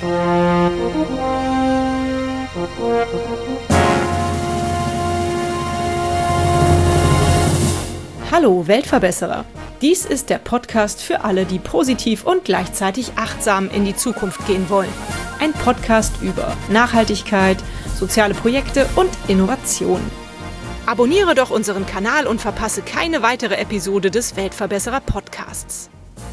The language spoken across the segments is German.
Hallo Weltverbesserer! Dies ist der Podcast für alle, die positiv und gleichzeitig achtsam in die Zukunft gehen wollen. Ein Podcast über Nachhaltigkeit, soziale Projekte und Innovation. Abonniere doch unseren Kanal und verpasse keine weitere Episode des Weltverbesserer Podcasts.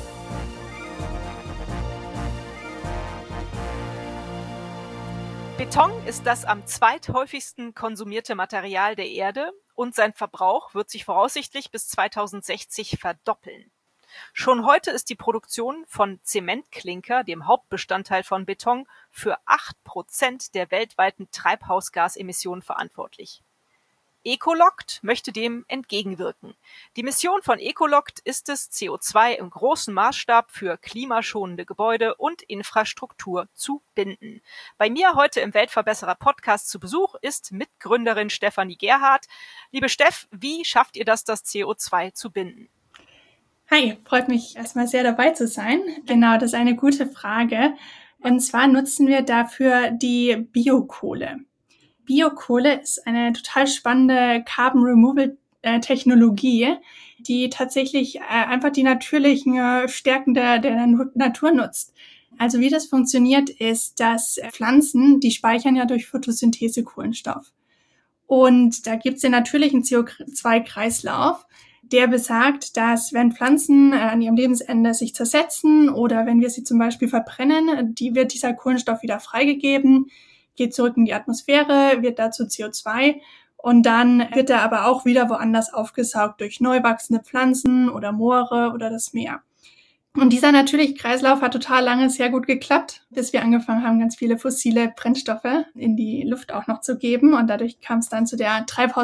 Beton ist das am zweithäufigsten konsumierte Material der Erde und sein Verbrauch wird sich voraussichtlich bis 2060 verdoppeln. Schon heute ist die Produktion von Zementklinker, dem Hauptbestandteil von Beton, für 8% der weltweiten Treibhausgasemissionen verantwortlich. Ecoloct möchte dem entgegenwirken. Die Mission von Ecoloct ist es, CO2 im großen Maßstab für klimaschonende Gebäude und Infrastruktur zu binden. Bei mir heute im Weltverbesserer Podcast zu Besuch ist Mitgründerin Stefanie Gerhardt. Liebe Steff, wie schafft ihr das CO2 zu binden? Hi, freut mich erstmal sehr dabei zu sein. Genau, das ist eine gute Frage. Und zwar nutzen wir dafür die Biokohle. Biokohle ist eine total spannende Carbon Removal Technologie, die tatsächlich einfach die natürlichen Stärken der Natur nutzt. Also wie das funktioniert ist, dass Pflanzen, die speichern ja durch Photosynthese Kohlenstoff. Und da gibt es den natürlichen CO2-Kreislauf, der besagt, dass wenn Pflanzen an ihrem Lebensende sich zersetzen oder wenn wir sie zum Beispiel verbrennen, wird dieser Kohlenstoff wieder freigegeben, geht zurück in die Atmosphäre, wird dazu CO2 und dann wird er aber auch wieder woanders aufgesaugt durch neu wachsende Pflanzen oder Moore oder das Meer. Und dieser natürliche Kreislauf hat total lange sehr gut geklappt, bis wir angefangen haben, ganz viele fossile Brennstoffe in die Luft auch noch zu geben und dadurch kam es dann zu der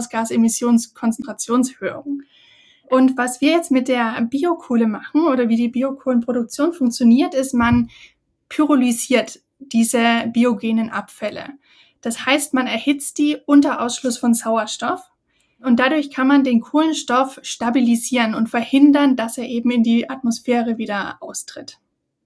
Treibhausgasemissionskonzentrationserhöhung. Und was wir jetzt mit der Biokohle machen oder wie die Biokohlenproduktion funktioniert, ist, man pyrolysiert diese biogenen Abfälle. Das heißt, man erhitzt die unter Ausschluss von Sauerstoff und dadurch kann man den Kohlenstoff stabilisieren und verhindern, dass er eben in die Atmosphäre wieder austritt.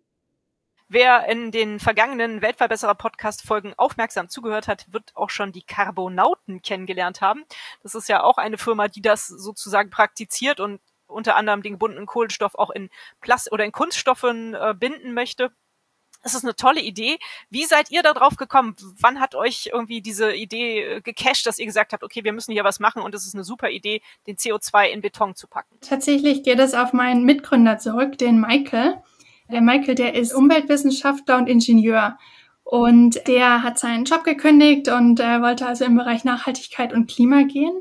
Wer in den vergangenen Weltverbesserer-Podcast-Folgen aufmerksam zugehört hat, wird auch schon die Carbonauten kennengelernt haben. Das ist ja auch eine Firma, die das sozusagen praktiziert und unter anderem den gebundenen Kohlenstoff auch in in Kunststoffen binden möchte. Das ist eine tolle Idee. Wie seid ihr da drauf gekommen? Wann hat euch irgendwie diese Idee gecatcht, dass ihr gesagt habt, okay, wir müssen hier was machen und es ist eine super Idee, den CO2 in Beton zu packen? Tatsächlich geht es auf meinen Mitgründer zurück, den Michael. Der Michael, der ist Umweltwissenschaftler und Ingenieur und der hat seinen Job gekündigt und wollte also im Bereich Nachhaltigkeit und Klima gehen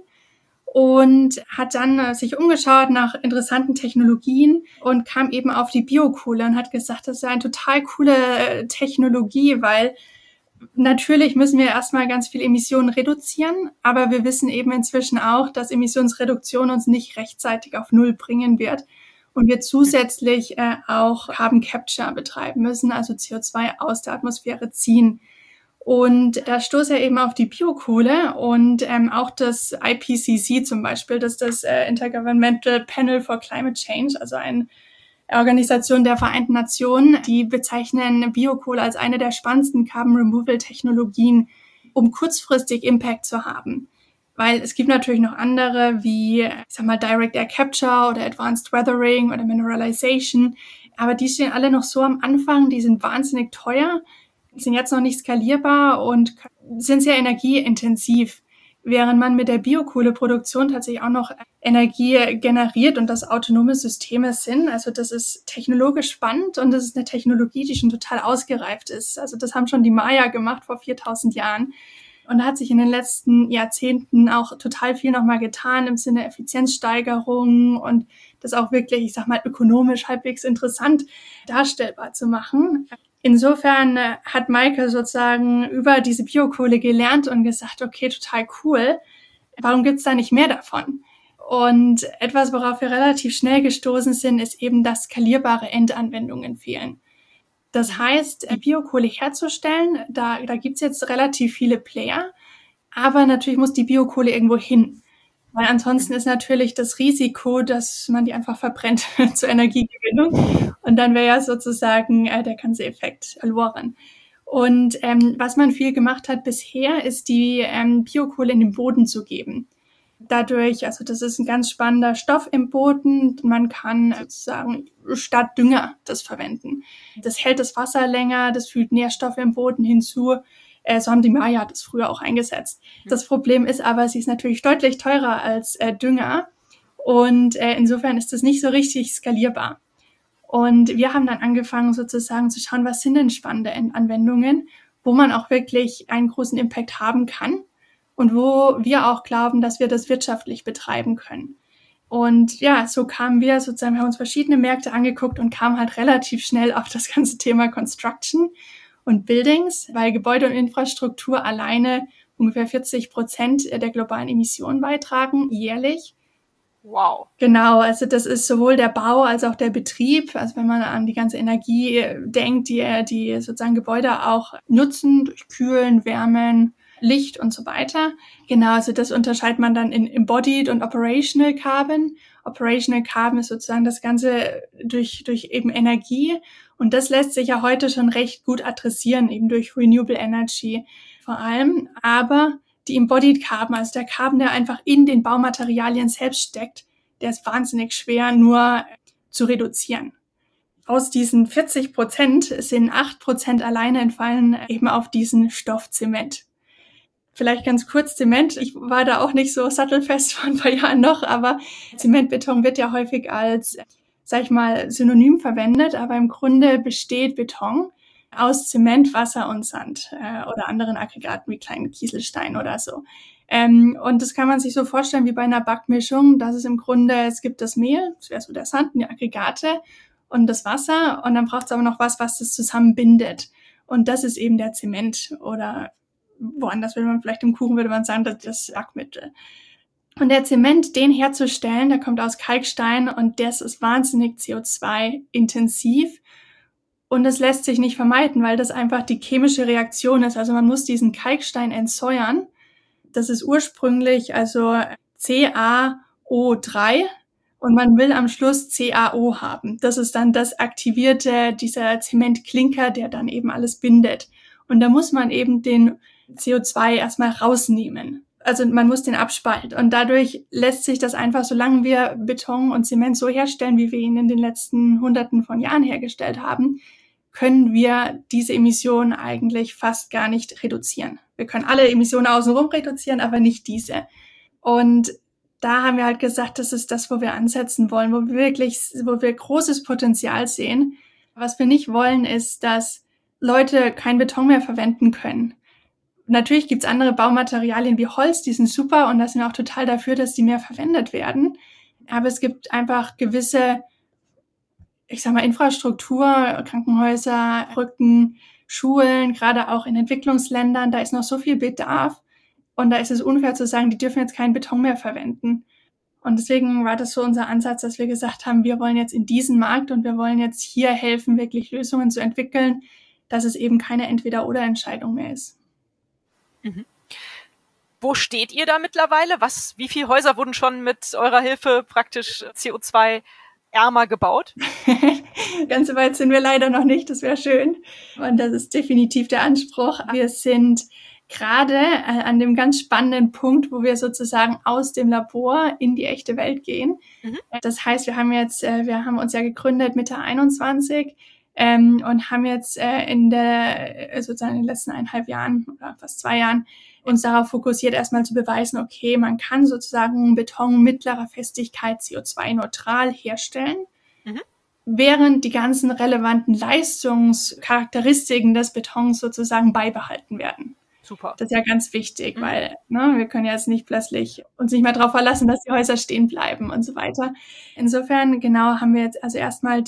und hat dann sich umgeschaut nach interessanten Technologien und kam eben auf die Biokohle und hat gesagt, das ist eine total coole Technologie, weil natürlich müssen wir erstmal ganz viel Emissionen reduzieren, aber wir wissen eben inzwischen auch, dass Emissionsreduktion uns nicht rechtzeitig auf Null bringen wird. Und wir zusätzlich auch Carbon Capture betreiben müssen, also CO2 aus der Atmosphäre ziehen. Und da stoßt er eben auf die Biokohle und auch das IPCC zum Beispiel, das ist das Intergovernmental Panel for Climate Change, also eine Organisation der Vereinten Nationen, die bezeichnen Biokohle als eine der spannendsten Carbon Removal Technologien, um kurzfristig Impact zu haben. Weil es gibt natürlich noch andere wie, Direct Air Capture oder Advanced Weathering oder Mineralization. Aber die stehen alle noch so am Anfang, die sind wahnsinnig teuer, sind jetzt noch nicht skalierbar und sind sehr energieintensiv. Während man mit der Biokohleproduktion tatsächlich auch noch Energie generiert und das autonome Systeme sind. Also das ist technologisch spannend und das ist eine Technologie, die schon total ausgereift ist. Also das haben schon die Maya gemacht vor 4000 Jahren. Und da hat sich in den letzten Jahrzehnten auch total viel nochmal getan im Sinne Effizienzsteigerung und das auch wirklich, ökonomisch halbwegs interessant darstellbar zu machen. Insofern hat Michael sozusagen über diese Biokohle gelernt und gesagt, okay, total cool, warum gibt's da nicht mehr davon? Und etwas, worauf wir relativ schnell gestoßen sind, ist eben, dass skalierbare Endanwendungen fehlen. Das heißt, die Biokohle herzustellen, da gibt's jetzt relativ viele Player, aber natürlich muss die Biokohle irgendwo hin. Weil ansonsten ist natürlich das Risiko, dass man die einfach verbrennt zur Energiegewinnung und dann wäre ja sozusagen der ganze Effekt verloren. Und was man viel gemacht hat bisher, ist die Biokohle in den Boden zu geben. Dadurch, also das ist ein ganz spannender Stoff im Boden. Man kann sozusagen statt Dünger das verwenden. Das hält das Wasser länger, das fügt Nährstoffe im Boden hinzu. So haben die Maya das früher auch eingesetzt. Das Problem ist aber, sie ist natürlich deutlich teurer als Dünger. Und insofern ist das nicht so richtig skalierbar. Und wir haben dann angefangen sozusagen zu schauen, was sind denn spannende Anwendungen, wo man auch wirklich einen großen Impact haben kann und wo wir auch glauben, dass wir das wirtschaftlich betreiben können. Und ja, so kamen wir sozusagen, wir haben uns verschiedene Märkte angeguckt und kamen halt relativ schnell auf das ganze Thema Construction und Buildings, weil Gebäude und Infrastruktur alleine ungefähr 40% der globalen Emissionen beitragen, jährlich. Wow. Genau, also das ist sowohl der Bau als auch der Betrieb. Also wenn man an die ganze Energie denkt, die sozusagen Gebäude auch nutzen, durch Kühlen, Wärmen, Licht und so weiter. Genau, also das unterscheidet man dann in Embodied und Operational Carbon. Operational Carbon ist sozusagen das Ganze durch eben Energie. Und das lässt sich ja heute schon recht gut adressieren, eben durch Renewable Energy vor allem. Aber die Embodied Carbon, also der Carbon, der einfach in den Baumaterialien selbst steckt, der ist wahnsinnig schwer nur zu reduzieren. Aus diesen 40% sind 8% alleine entfallen eben auf diesen Stoff Zement. Vielleicht ganz kurz Zement. Ich war da auch nicht so sattelfest vor ein paar Jahren noch, aber Zementbeton wird ja häufig als, sag ich mal, Synonym verwendet, aber im Grunde besteht Beton aus Zement, Wasser und Sand oder anderen Aggregaten wie kleinen Kieselstein oder so. Und das kann man sich so vorstellen wie bei einer Backmischung, dass es im Grunde, es gibt das Mehl, das wäre so der Sand, die Aggregate und das Wasser und dann braucht es aber noch was das zusammenbindet. Und das ist eben der Zement oder woanders würde man vielleicht im Kuchen würde man sagen, das ist das Backmittel. Und der Zement, den herzustellen, der kommt aus Kalkstein und das ist wahnsinnig CO2-intensiv. Und es lässt sich nicht vermeiden, weil das einfach die chemische Reaktion ist. Also man muss diesen Kalkstein entsäuern. Das ist ursprünglich also CaO3 und man will am Schluss CaO haben. Das ist dann das aktivierte, dieser Zementklinker, der dann eben alles bindet. Und da muss man eben den CO2 erstmal rausnehmen. Also man muss den abspalten. Und dadurch lässt sich das einfach, solange wir Beton und Zement so herstellen, wie wir ihn in den letzten Hunderten von Jahren hergestellt haben, können wir diese Emissionen eigentlich fast gar nicht reduzieren. Wir können alle Emissionen außenrum reduzieren, aber nicht diese. Und da haben wir halt gesagt, das ist das, wo wir ansetzen wollen, wo wir großes Potenzial sehen. Was wir nicht wollen, ist, dass Leute kein Beton mehr verwenden können. Natürlich gibt's andere Baumaterialien wie Holz, die sind super und das sind auch total dafür, dass die mehr verwendet werden. Aber es gibt einfach gewisse, ich sag mal, Infrastruktur, Krankenhäuser, Brücken, Schulen, gerade auch in Entwicklungsländern, da ist noch so viel Bedarf. Und da ist es unfair zu sagen, die dürfen jetzt keinen Beton mehr verwenden. Und deswegen war das so unser Ansatz, dass wir gesagt haben, wir wollen jetzt in diesen Markt und wir wollen jetzt hier helfen, wirklich Lösungen zu entwickeln, dass es eben keine Entweder-oder-Entscheidung mehr ist. Mhm. Wo steht ihr da mittlerweile? Wie viele Häuser wurden schon mit eurer Hilfe praktisch CO2-ärmer gebaut? Ganz so weit sind wir leider noch nicht, das wäre schön. Und das ist definitiv der Anspruch. Wir sind gerade an dem ganz spannenden Punkt, wo wir sozusagen aus dem Labor in die echte Welt gehen. Mhm. Das heißt, wir haben uns ja gegründet Mitte 21 und haben jetzt in den letzten 1,5 Jahren oder fast 2 Jahren uns darauf fokussiert, erstmal zu beweisen, okay, man kann sozusagen Beton mittlerer Festigkeit CO2-neutral herstellen, während die ganzen relevanten Leistungscharakteristiken des Betons sozusagen beibehalten werden. Super. Das ist ja ganz wichtig, weil wir können ja jetzt nicht plötzlich uns nicht mehr darauf verlassen, dass die Häuser stehen bleiben und so weiter. Insofern, genau, haben wir jetzt also erstmal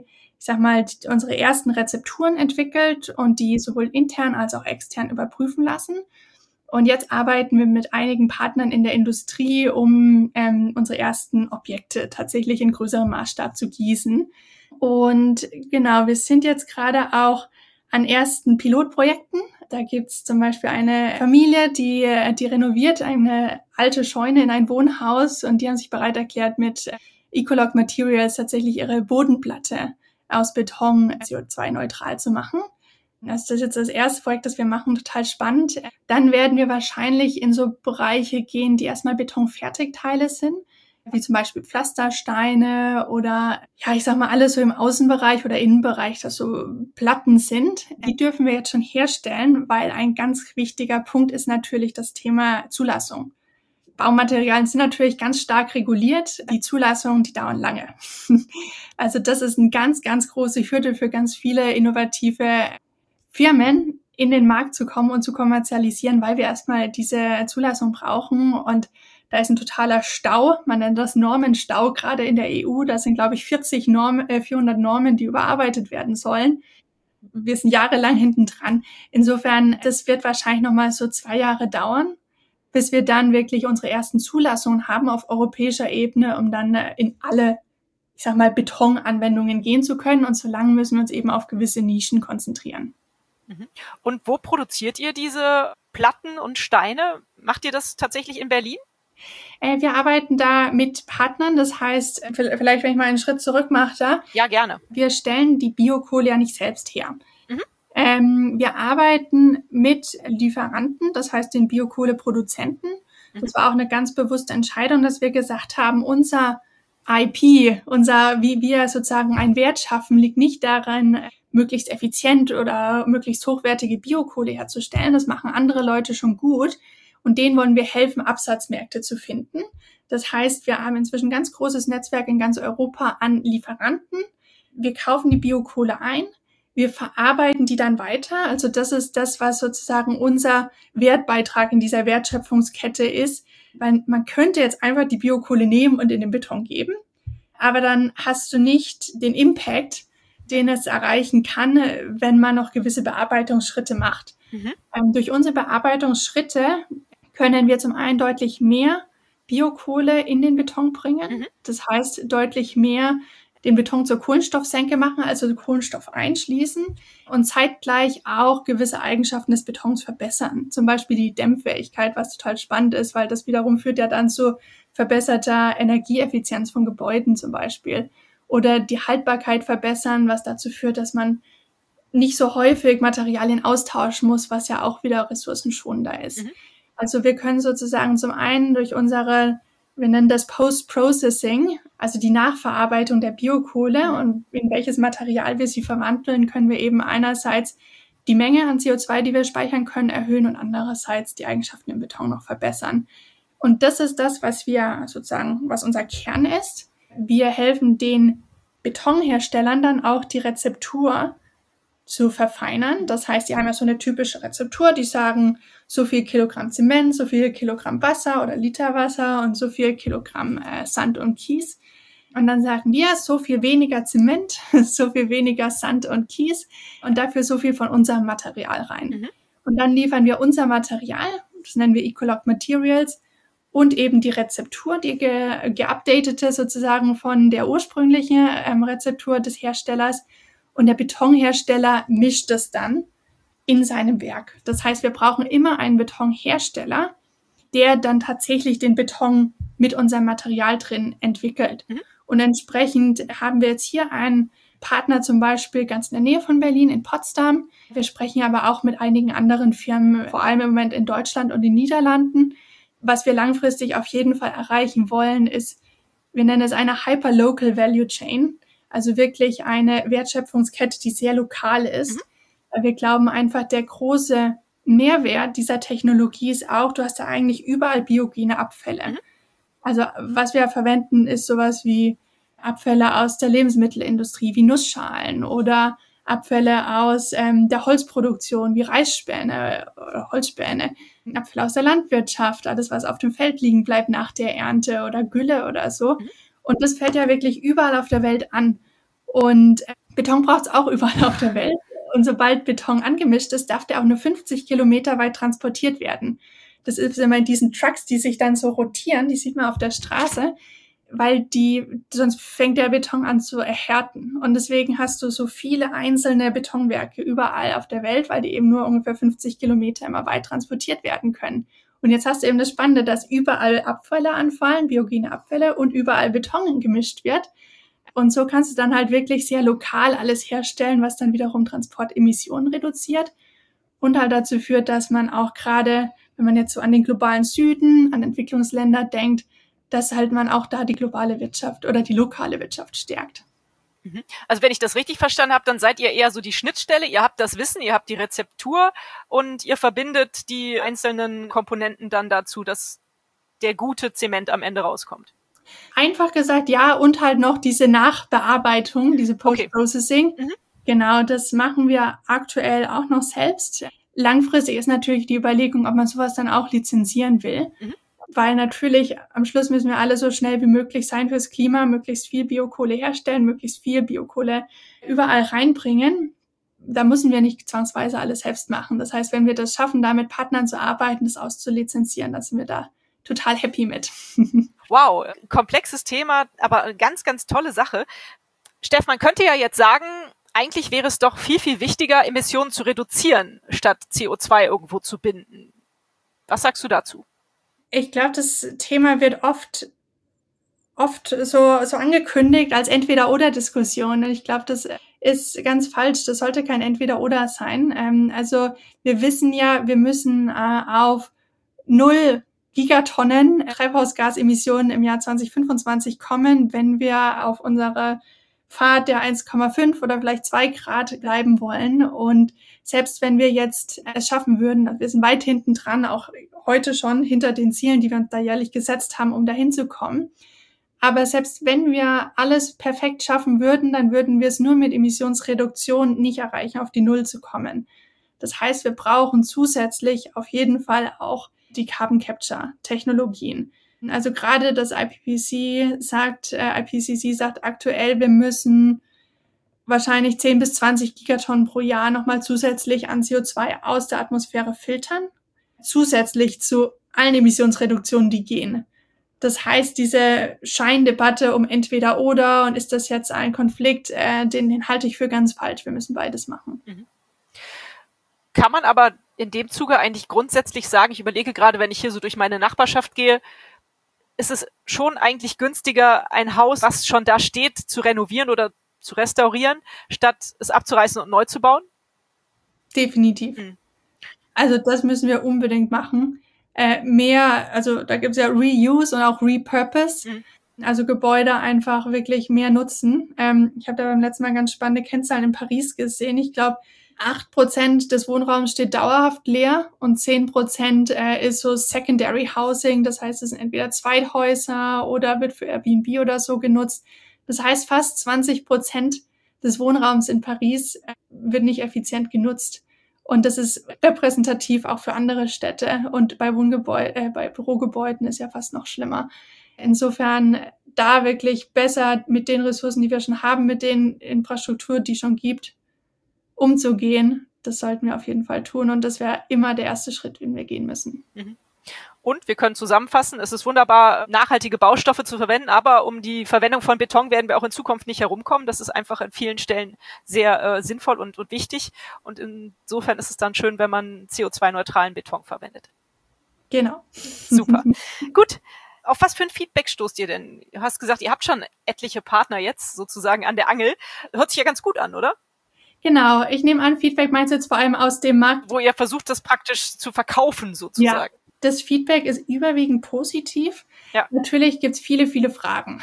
unsere ersten Rezepturen entwickelt und die sowohl intern als auch extern überprüfen lassen. Und jetzt arbeiten wir mit einigen Partnern in der Industrie, um unsere ersten Objekte tatsächlich in größerem Maßstab zu gießen. Und genau, wir sind jetzt gerade auch an ersten Pilotprojekten. Da gibt's zum Beispiel eine Familie, die renoviert eine alte Scheune in ein Wohnhaus und die haben sich bereit erklärt, mit Ecolog Materials tatsächlich ihre Bodenplatte aus Beton CO2-neutral zu machen. Das ist jetzt das erste Projekt, das wir machen, total spannend. Dann werden wir wahrscheinlich in so Bereiche gehen, die erstmal Betonfertigteile sind, wie zum Beispiel Pflastersteine oder, ja, ich sag mal, alles so im Außenbereich oder Innenbereich, das so Platten sind. Die dürfen wir jetzt schon herstellen, weil ein ganz wichtiger Punkt ist natürlich das Thema Zulassung. Baumaterialien sind natürlich ganz stark reguliert. Die Zulassungen, die dauern lange. Also das ist eine ganz, ganz große Hürde für ganz viele innovative Firmen, in den Markt zu kommen und zu kommerzialisieren, weil wir erstmal diese Zulassung brauchen. Und da ist ein totaler Stau. Man nennt das Normenstau, gerade in der EU. Da sind, glaube ich, 400 Normen, die überarbeitet werden sollen. Wir sind jahrelang hinten dran. Insofern, das wird wahrscheinlich nochmal so 2 Jahre dauern, bis wir dann wirklich unsere ersten Zulassungen haben auf europäischer Ebene, um dann in alle, ich sag mal, Betonanwendungen gehen zu können. Und so lange müssen wir uns eben auf gewisse Nischen konzentrieren. Und wo produziert ihr diese Platten und Steine? Macht ihr das tatsächlich in Berlin? Wir arbeiten da mit Partnern. Das heißt, vielleicht, wenn ich mal einen Schritt zurück mache da. Ja, gerne. Wir stellen die Biokohle ja nicht selbst her. Wir arbeiten mit Lieferanten, das heißt den Biokohleproduzenten. Das war auch eine ganz bewusste Entscheidung, dass wir gesagt haben, unser IP, wie wir sozusagen einen Wert schaffen, liegt nicht darin, möglichst effizient oder möglichst hochwertige Biokohle herzustellen. Das machen andere Leute schon gut. Und denen wollen wir helfen, Absatzmärkte zu finden. Das heißt, wir haben inzwischen ein ganz großes Netzwerk in ganz Europa an Lieferanten. Wir kaufen die Biokohle ein. Wir verarbeiten die dann weiter. Also das ist das, was sozusagen unser Wertbeitrag in dieser Wertschöpfungskette ist. Weil man könnte jetzt einfach die Biokohle nehmen und in den Beton geben. Aber dann hast du nicht den Impact, den es erreichen kann, wenn man noch gewisse Bearbeitungsschritte macht. Durch unsere Bearbeitungsschritte können wir zum einen deutlich mehr Biokohle in den Beton bringen. Das heißt, deutlich mehr den Beton zur Kohlenstoffsenke machen, also Kohlenstoff einschließen und zeitgleich auch gewisse Eigenschaften des Betons verbessern. Zum Beispiel die Dämmfähigkeit, was total spannend ist, weil das wiederum führt ja dann zu verbesserter Energieeffizienz von Gebäuden zum Beispiel. Oder die Haltbarkeit verbessern, was dazu führt, dass man nicht so häufig Materialien austauschen muss, was ja auch wieder ressourcenschonender ist. Also wir können sozusagen zum einen durch wir nennen das Post-Processing, also die Nachverarbeitung der Biokohle und in welches Material wir sie verwandeln, können wir eben einerseits die Menge an CO2, die wir speichern können, erhöhen und andererseits die Eigenschaften im Beton noch verbessern. Und das ist das, was unser Kern ist. Wir helfen den Betonherstellern dann auch die Rezeptur zu verfeinern. Das heißt, die haben ja so eine typische Rezeptur, die sagen, so viel Kilogramm Zement, so viel Kilogramm Wasser oder Liter Wasser und so viel Kilogramm Sand und Kies. Und dann sagen wir, so viel weniger Zement, so viel weniger Sand und Kies und dafür so viel von unserem Material rein. Und dann liefern wir unser Material, das nennen wir Ecolog Materials, und eben die Rezeptur, die geupdatete sozusagen von der ursprünglichen Rezeptur des Herstellers. Und der Betonhersteller mischt es dann in seinem Werk. Das heißt, wir brauchen immer einen Betonhersteller, der dann tatsächlich den Beton mit unserem Material drin entwickelt. Und entsprechend haben wir jetzt hier einen Partner zum Beispiel ganz in der Nähe von Berlin, in Potsdam. Wir sprechen aber auch mit einigen anderen Firmen, vor allem im Moment in Deutschland und den Niederlanden. Was wir langfristig auf jeden Fall erreichen wollen, ist, wir nennen es eine Hyperlocal Value Chain. Also wirklich eine Wertschöpfungskette, die sehr lokal ist. Wir glauben einfach, der große Mehrwert dieser Technologie ist auch, du hast da eigentlich überall biogene Abfälle. Also was wir verwenden, ist sowas wie Abfälle aus der Lebensmittelindustrie, wie Nussschalen oder Abfälle aus der Holzproduktion, wie Reisspäne oder Holzspäne, Abfälle aus der Landwirtschaft, alles, was auf dem Feld liegen bleibt nach der Ernte oder Gülle oder so. Und das fällt ja wirklich überall auf der Welt an. Und Beton braucht es auch überall auf der Welt. Und sobald Beton angemischt ist, darf der auch nur 50 Kilometer weit transportiert werden. Das ist immer in diesen Trucks, die sich dann so rotieren, die sieht man auf der Straße, weil sonst fängt der Beton an zu erhärten. Und deswegen hast du so viele einzelne Betonwerke überall auf der Welt, weil die eben nur ungefähr 50 Kilometer immer weit transportiert werden können. Und jetzt hast du eben das Spannende, dass überall Abfälle anfallen, biogene Abfälle und überall Beton gemischt wird. Und so kannst du dann halt wirklich sehr lokal alles herstellen, was dann wiederum Transportemissionen reduziert und halt dazu führt, dass man auch gerade, wenn man jetzt so an den globalen Süden, an Entwicklungsländer denkt, dass halt man auch da die globale Wirtschaft oder die lokale Wirtschaft stärkt. Also wenn ich das richtig verstanden habe, dann seid ihr eher so die Schnittstelle, ihr habt das Wissen, ihr habt die Rezeptur und ihr verbindet die einzelnen Komponenten dann dazu, dass der gute Zement am Ende rauskommt. Einfach gesagt, ja, und halt noch diese Nachbearbeitung, diese Post-Processing. Okay. Genau, das machen wir aktuell auch noch selbst. Langfristig ist natürlich die Überlegung, ob man sowas dann auch lizenzieren will. Weil natürlich am Schluss müssen wir alle so schnell wie möglich sein fürs Klima, möglichst viel Biokohle herstellen, möglichst viel Biokohle überall reinbringen. Da müssen wir nicht zwangsweise alles selbst machen. Das heißt, wenn wir das schaffen, da mit Partnern zu arbeiten, das auszulizenzieren, dann sind wir da total happy mit. Wow, komplexes Thema, aber eine ganz, ganz tolle Sache. Steff, man könnte ja jetzt sagen, eigentlich wäre es doch viel, viel wichtiger, Emissionen zu reduzieren, statt CO2 irgendwo zu binden. Was sagst du dazu? Ich glaube, das Thema wird oft so angekündigt als Entweder-oder-Diskussion. Und ich glaube, das ist ganz falsch. Das sollte kein Entweder-oder sein. Also wir wissen ja, wir müssen auf 0 Gigatonnen Treibhausgasemissionen im Jahr 2025 kommen, wenn wir auf unserer Pfad der 1,5 oder vielleicht 2 Grad bleiben wollen. Und selbst wenn wir jetzt es schaffen würden, wir sind weit hinten dran, auch heute schon hinter den Zielen, die wir uns da jährlich gesetzt haben, um dahin zu kommen. Aber selbst wenn wir alles perfekt schaffen würden, dann würden wir es nur mit Emissionsreduktion nicht erreichen, auf die Null zu kommen. Das heißt, wir brauchen zusätzlich auf jeden Fall auch die Carbon Capture Technologien. Also gerade das IPCC sagt aktuell, wir müssen wahrscheinlich 10 bis 20 Gigatonnen pro Jahr nochmal zusätzlich an CO2 aus der Atmosphäre filtern, zusätzlich zu allen Emissionsreduktionen, die gehen. Das heißt, diese Scheindebatte um entweder oder und ist das jetzt ein Konflikt, den halte ich für ganz falsch. Wir müssen beides machen. Kann man aber in dem Zuge eigentlich grundsätzlich sagen, ich überlege gerade, wenn ich hier so durch meine Nachbarschaft gehe, ist es schon eigentlich günstiger, ein Haus, was schon da steht, zu renovieren oder zu restaurieren, statt es abzureißen und neu zu bauen? Definitiv. Also das müssen wir unbedingt machen. Also da gibt es ja Reuse und auch Repurpose. Also Gebäude einfach wirklich mehr nutzen. Ich habe da beim letzten Mal ganz spannende Kennzahlen in Paris gesehen. Ich glaube, 8% des Wohnraums steht dauerhaft leer und 10% ist so Secondary Housing. Das heißt, es sind entweder Zweithäuser oder wird für Airbnb oder so genutzt. Das heißt, fast 20% des Wohnraums in Paris wird nicht effizient genutzt. Und das ist repräsentativ auch für andere Städte. Und bei bei Bürogebäuden ist ja fast noch schlimmer. Insofern da wirklich besser mit den Ressourcen, die wir schon haben, mit den Infrastruktur, die es schon gibt, umzugehen. Das sollten wir auf jeden Fall tun. Und das wäre immer der erste Schritt, den wir gehen müssen. Und wir können zusammenfassen, es ist wunderbar, nachhaltige Baustoffe zu verwenden, aber um die Verwendung von Beton werden wir auch in Zukunft nicht herumkommen. Das ist einfach an vielen Stellen sehr sinnvoll und wichtig. Und insofern ist es dann schön, wenn man CO2-neutralen Beton verwendet. Genau. Super. Gut. Auf was für ein Feedback stoßt ihr denn? Du hast gesagt, ihr habt schon etliche Partner jetzt sozusagen an der Angel. Hört sich ja ganz gut an, oder? Genau. Ich nehme an, Feedback meinst du jetzt vor allem aus dem Markt, wo ihr versucht, das praktisch zu verkaufen sozusagen. Ja. Das Feedback ist überwiegend positiv. Ja. Natürlich gibt's viele, viele Fragen.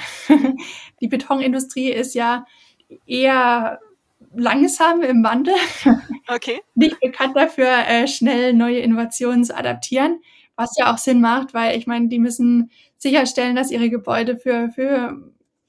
Die Betonindustrie ist ja eher langsam im Wandel. Okay. Nicht bekannt dafür, schnell neue Innovationen zu adaptieren, was ja auch Sinn macht, weil ich meine, die müssen sicherstellen, dass ihre Gebäude für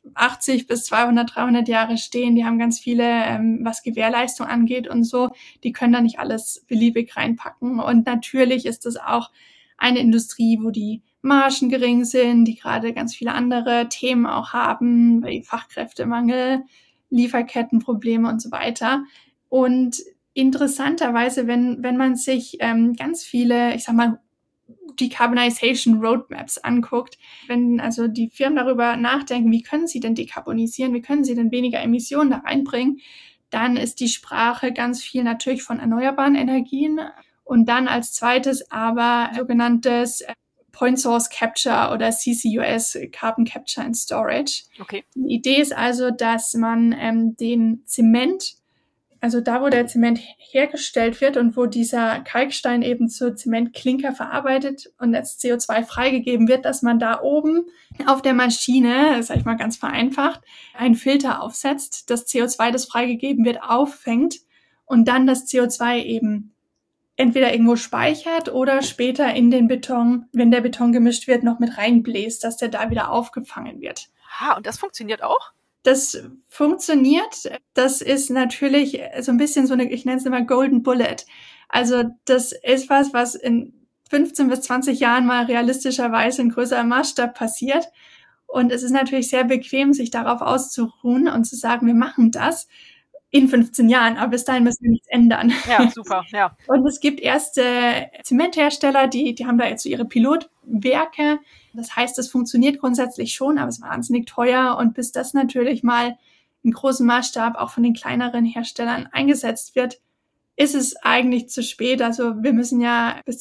80 bis 200, 300 Jahre stehen. Die haben ganz viele, was Gewährleistung angeht und so. Die können da nicht alles beliebig reinpacken. Und natürlich ist das auch eine Industrie, wo die Margen gering sind, die gerade ganz viele andere Themen auch haben, wie Fachkräftemangel, Lieferkettenprobleme und so weiter. Und interessanterweise, wenn man sich ganz viele, ich sag mal, Decarbonization Roadmaps anguckt, wenn also die Firmen darüber nachdenken, wie können sie denn dekarbonisieren, wie können sie denn weniger Emissionen da reinbringen, dann ist die Sprache ganz viel natürlich von erneuerbaren Energien und dann als zweites aber sogenanntes Point Source Capture oder CCUS, Carbon Capture and Storage. Okay. Die Idee ist also, dass man den Zement, also da, wo der Zement hergestellt wird und wo dieser Kalkstein eben zu Zementklinker verarbeitet und als CO2 freigegeben wird, dass man da oben auf der Maschine, sag ich mal ganz vereinfacht, einen Filter aufsetzt, das CO2, das freigegeben wird, auffängt und dann das CO2 eben entweder irgendwo speichert oder später in den Beton, wenn der Beton gemischt wird, noch mit reinbläst, dass der da wieder aufgefangen wird. Und das funktioniert auch? Das funktioniert. Das ist natürlich so ein bisschen so eine, ich nenne es immer Golden Bullet. Also das ist was in 15 bis 20 Jahren mal realistischerweise in größerem Maßstab passiert. Und es ist natürlich sehr bequem, sich darauf auszuruhen und zu sagen, wir machen das in 15 Jahren, aber bis dahin müssen wir nichts ändern. Ja, super, ja. Und es gibt erste Zementhersteller, die haben da jetzt so ihre Pilotwerke. Das heißt, es funktioniert grundsätzlich schon, aber es ist wahnsinnig teuer. Und bis das natürlich mal in großem Maßstab auch von den kleineren Herstellern eingesetzt wird, ist es eigentlich zu spät. Also wir müssen ja bis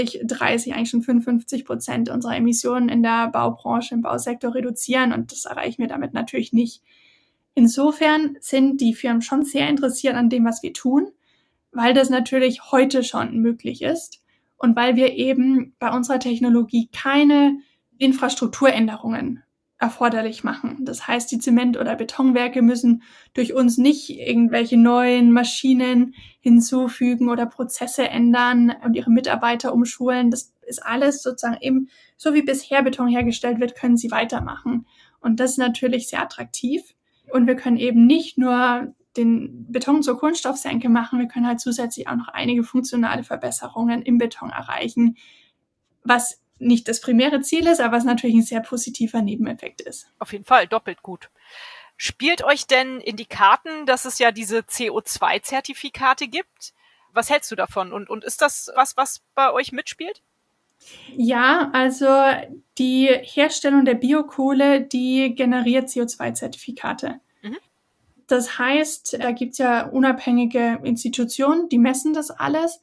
2030 eigentlich schon 55% unserer Emissionen in der Baubranche, im Bausektor reduzieren. Und das erreichen wir damit natürlich nicht. Insofern sind die Firmen schon sehr interessiert an dem, was wir tun, weil das natürlich heute schon möglich ist und weil wir eben bei unserer Technologie keine Infrastrukturänderungen erforderlich machen. Das heißt, die Zement- oder Betonwerke müssen durch uns nicht irgendwelche neuen Maschinen hinzufügen oder Prozesse ändern und ihre Mitarbeiter umschulen. Das ist alles sozusagen eben, so wie bisher Beton hergestellt wird, können sie weitermachen. Und das ist natürlich sehr attraktiv. Und wir können eben nicht nur den Beton zur Kunststoffsenke machen, wir können halt zusätzlich auch noch einige funktionale Verbesserungen im Beton erreichen, was nicht das primäre Ziel ist, aber was natürlich ein sehr positiver Nebeneffekt ist. Auf jeden Fall, doppelt gut. Spielt euch denn in die Karten, dass es ja diese CO2-Zertifikate gibt? Was hältst du davon? Und ist das was bei euch mitspielt? Ja, also die Herstellung der Biokohle, die generiert CO2-Zertifikate. Mhm. Das heißt, da gibt's ja unabhängige Institutionen, die messen das alles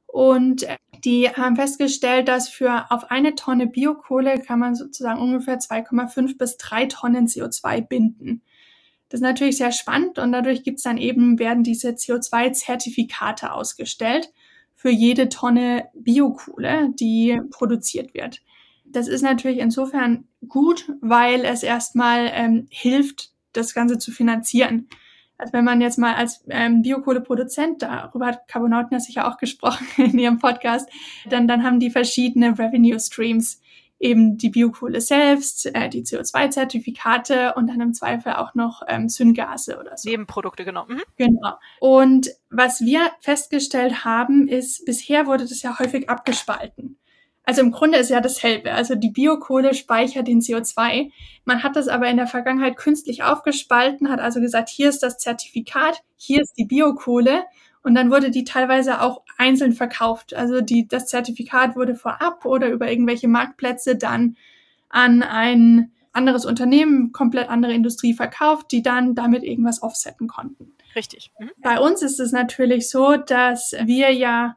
und die haben festgestellt, dass auf eine Tonne Biokohle kann man sozusagen ungefähr 2,5 bis 3 Tonnen CO2 binden. Das ist natürlich sehr spannend und dadurch werden diese CO2-Zertifikate ausgestellt für jede Tonne Biokohle, die produziert wird. Das ist natürlich insofern gut, weil es erstmal hilft, das Ganze zu finanzieren. Also wenn man jetzt mal als Biokohleproduzent, darüber hat Carbonauten ja sicher auch gesprochen in ihrem Podcast, dann haben die verschiedene Revenue Streams, eben die Biokohle selbst, die CO2-Zertifikate und dann im Zweifel auch noch Syngase oder so. Nebenprodukte, genau. Mhm. Genau. Und was wir festgestellt haben, ist, bisher wurde das ja häufig abgespalten. Also im Grunde ist ja dasselbe. Also die Biokohle speichert den CO2. Man hat das aber in der Vergangenheit künstlich aufgespalten, hat also gesagt, hier ist das Zertifikat, hier ist die Biokohle. Und dann wurde die teilweise auch einzeln verkauft. Also das Zertifikat wurde vorab oder über irgendwelche Marktplätze dann an ein anderes Unternehmen, komplett andere Industrie verkauft, die dann damit irgendwas offsetten konnten. Richtig. Mhm. Bei uns ist es natürlich so, dass wir ja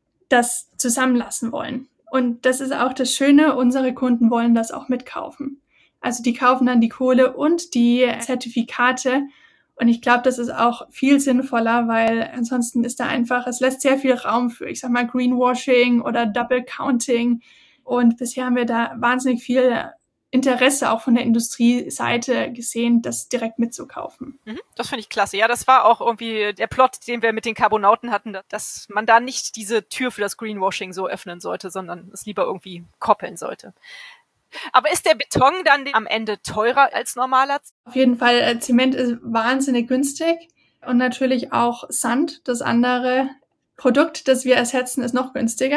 das zusammenlassen wollen. Und das ist auch das Schöne, unsere Kunden wollen das auch mitkaufen. Also die kaufen dann die Kohle und die Zertifikate. Und ich glaube, das ist auch viel sinnvoller, weil ansonsten ist da einfach, es lässt sehr viel Raum für, ich sag mal, Greenwashing oder Double Counting. Und bisher haben wir da wahnsinnig viel Interesse auch von der Industrieseite gesehen, das direkt mitzukaufen. Das finde ich klasse. Ja, das war auch irgendwie der Plot, den wir mit den Carbonauten hatten, dass man da nicht diese Tür für das Greenwashing so öffnen sollte, sondern es lieber irgendwie koppeln sollte. Aber ist der Beton dann am Ende teurer als normaler? Auf jeden Fall, Zement ist wahnsinnig günstig und natürlich auch Sand, das andere Produkt, das wir ersetzen, ist noch günstiger.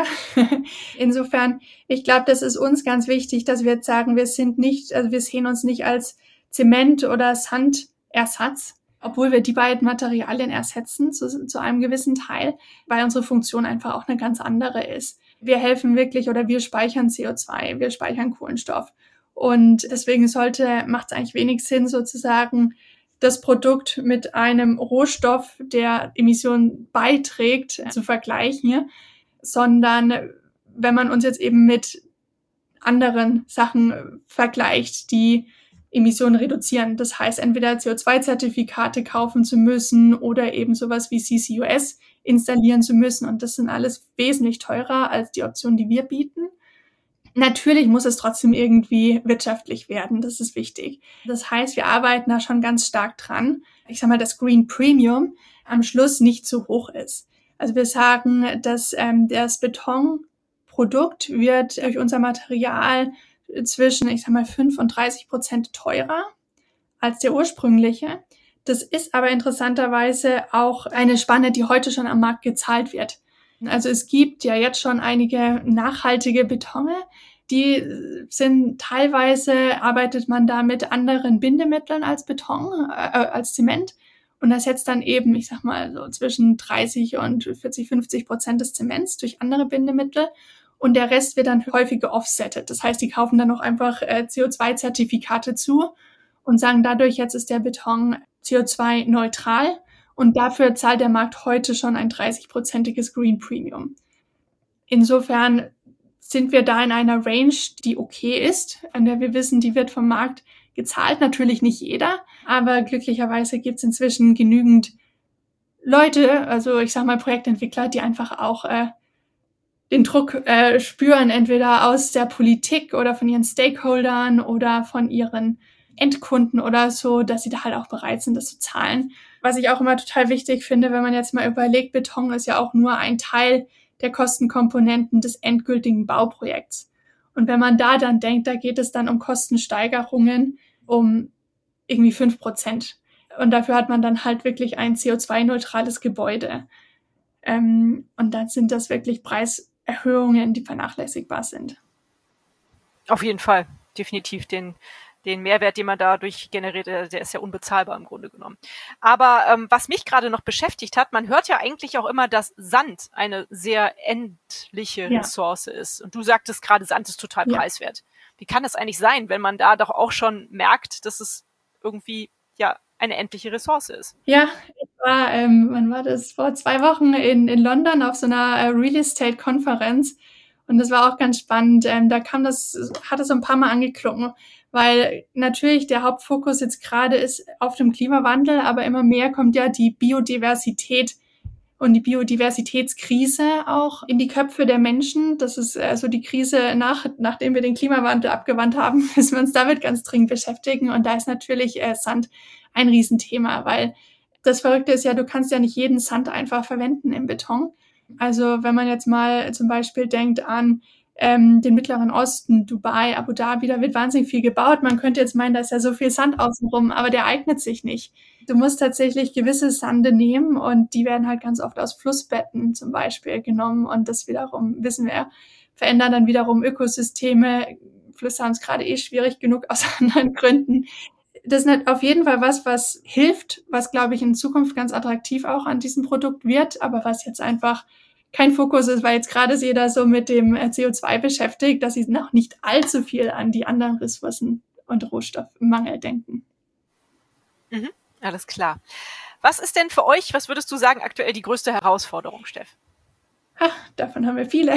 Insofern, ich glaube, das ist uns ganz wichtig, dass wir jetzt sagen, wir sehen uns nicht als Zement- oder Sandersatz, obwohl wir die beiden Materialien ersetzen zu einem gewissen Teil, weil unsere Funktion einfach auch eine ganz andere ist. Wir helfen wirklich oder wir speichern CO2, wir speichern Kohlenstoff. Und deswegen macht es eigentlich wenig Sinn, sozusagen das Produkt mit einem Rohstoff, der Emissionen beiträgt, zu vergleichen, sondern wenn man uns jetzt eben mit anderen Sachen vergleicht, die Emissionen reduzieren. Das heißt, entweder CO2-Zertifikate kaufen zu müssen oder eben sowas wie CCUS installieren zu müssen. Und das sind alles wesentlich teurer als die Optionen, die wir bieten. Natürlich muss es trotzdem irgendwie wirtschaftlich werden. Das ist wichtig. Das heißt, wir arbeiten da schon ganz stark dran. Ich sag mal, dass Green Premium am Schluss nicht zu hoch ist. Also wir sagen, dass das Betonprodukt wird durch unser Material zwischen, 35% teurer als der ursprüngliche. Das ist aber interessanterweise auch eine Spanne, die heute schon am Markt gezahlt wird. Also es gibt ja jetzt schon einige nachhaltige Betone, die sind teilweise, arbeitet man da mit anderen Bindemitteln als Beton, als Zement. Und das setzt dann eben, so zwischen 30 und 40-50% des Zements durch andere Bindemittel. Und der Rest wird dann häufig geoffsettet. Das heißt, die kaufen dann noch einfach CO2-Zertifikate zu und sagen dadurch, jetzt ist der Beton CO2-neutral. Und dafür zahlt der Markt heute schon ein 30%iges Green Premium. Insofern sind wir da in einer Range, die okay ist, an der wir wissen, die wird vom Markt gezahlt. Natürlich nicht jeder, aber glücklicherweise gibt es inzwischen genügend Leute, also Projektentwickler, die einfach auch den Druck spüren, entweder aus der Politik oder von ihren Stakeholdern oder von ihren Endkunden oder so, dass sie da halt auch bereit sind, das zu zahlen. Was ich auch immer total wichtig finde, wenn man jetzt mal überlegt, Beton ist ja auch nur ein Teil der Kostenkomponenten des endgültigen Bauprojekts. Und wenn man da dann denkt, da geht es dann um Kostensteigerungen um irgendwie 5%. Und dafür hat man dann halt wirklich ein CO2-neutrales Gebäude. Und dann sind das wirklich Preiserhöhungen, die vernachlässigbar sind. Auf jeden Fall, definitiv. Den Mehrwert, den man dadurch generiert, der ist ja unbezahlbar im Grunde genommen. Aber was mich gerade noch beschäftigt hat, man hört ja eigentlich auch immer, dass Sand eine sehr endliche Ressource ist. Und du sagtest gerade, Sand ist total preiswert. Wie kann das eigentlich sein, wenn man da doch auch schon merkt, dass es irgendwie eine endliche Ressource ist? Ja, ich war, wann war das? Vor 2 Wochen in London auf so einer Real Estate Konferenz. Und das war auch ganz spannend. Da hat es so ein paar Mal angeklungen, weil natürlich der Hauptfokus jetzt gerade ist auf dem Klimawandel, aber immer mehr kommt ja die Biodiversität und die Biodiversitätskrise auch in die Köpfe der Menschen. Das ist so die Krise, nachdem wir den Klimawandel abgewandt haben, müssen wir uns damit ganz dringend beschäftigen. Und da ist natürlich Sand ein Riesenthema, weil das Verrückte ist ja, du kannst ja nicht jeden Sand einfach verwenden im Beton. Also wenn man jetzt mal zum Beispiel denkt an den Mittleren Osten, Dubai, Abu Dhabi, da wird wahnsinnig viel gebaut. Man könnte jetzt meinen, da ist ja so viel Sand außenrum, aber der eignet sich nicht. Du musst tatsächlich gewisse Sande nehmen und die werden halt ganz oft aus Flussbetten zum Beispiel genommen und das wiederum, wissen wir, verändern dann wiederum Ökosysteme. Flüsse haben es gerade schwierig genug aus anderen Gründen. Das ist auf jeden Fall was hilft, was, glaube ich, in Zukunft ganz attraktiv auch an diesem Produkt wird, aber was jetzt einfach kein Fokus ist, weil jetzt gerade jeder so mit dem CO2 beschäftigt, dass sie noch nicht allzu viel an die anderen Ressourcen und Rohstoffmangel denken. Mhm, alles klar. Was ist denn für euch, was würdest du sagen, aktuell die größte Herausforderung, Steff? Davon haben wir viele.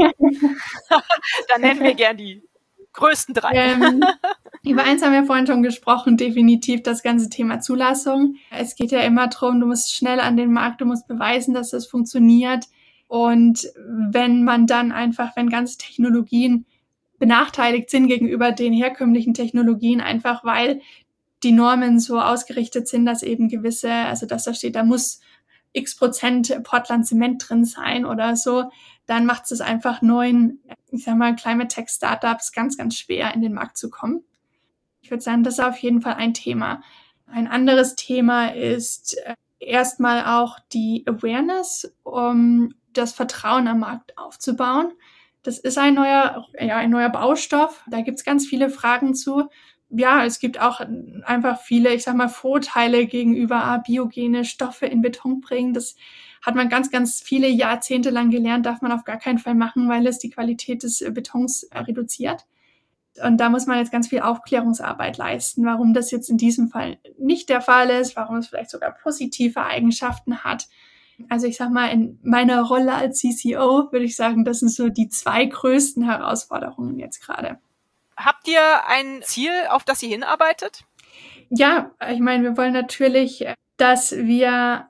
Dann nennen wir gern die größten 3. Über eins haben wir vorhin schon gesprochen, definitiv das ganze Thema Zulassung. Es geht ja immer darum, du musst schnell an den Markt, du musst beweisen, dass das funktioniert. Und wenn ganze Technologien benachteiligt sind gegenüber den herkömmlichen Technologien, einfach weil die Normen so ausgerichtet sind, dass eben dass da steht, da muss x% Portland Zement drin sein oder so, dann macht es einfach neuen, Climate Tech Startups ganz, ganz schwer, in den Markt zu kommen. Ich würde sagen, das ist auf jeden Fall ein Thema. Ein anderes Thema ist erstmal auch die Awareness, um das Vertrauen am Markt aufzubauen. Das ist ein neuer Baustoff. Da gibt's ganz viele Fragen zu. Ja, es gibt auch einfach viele, Vorurteile gegenüber biogene Stoffe in Beton bringen. Das hat man ganz, ganz viele Jahrzehnte lang gelernt, darf man auf gar keinen Fall machen, weil es die Qualität des Betons reduziert. Und da muss man jetzt ganz viel Aufklärungsarbeit leisten, warum das jetzt in diesem Fall nicht der Fall ist, warum es vielleicht sogar positive Eigenschaften hat. Also ich sag mal, in meiner Rolle als CCO würde ich sagen, das sind so die 2 größten Herausforderungen jetzt gerade. Habt ihr ein Ziel, auf das ihr hinarbeitet? Ja, ich meine, wir wollen natürlich, dass wir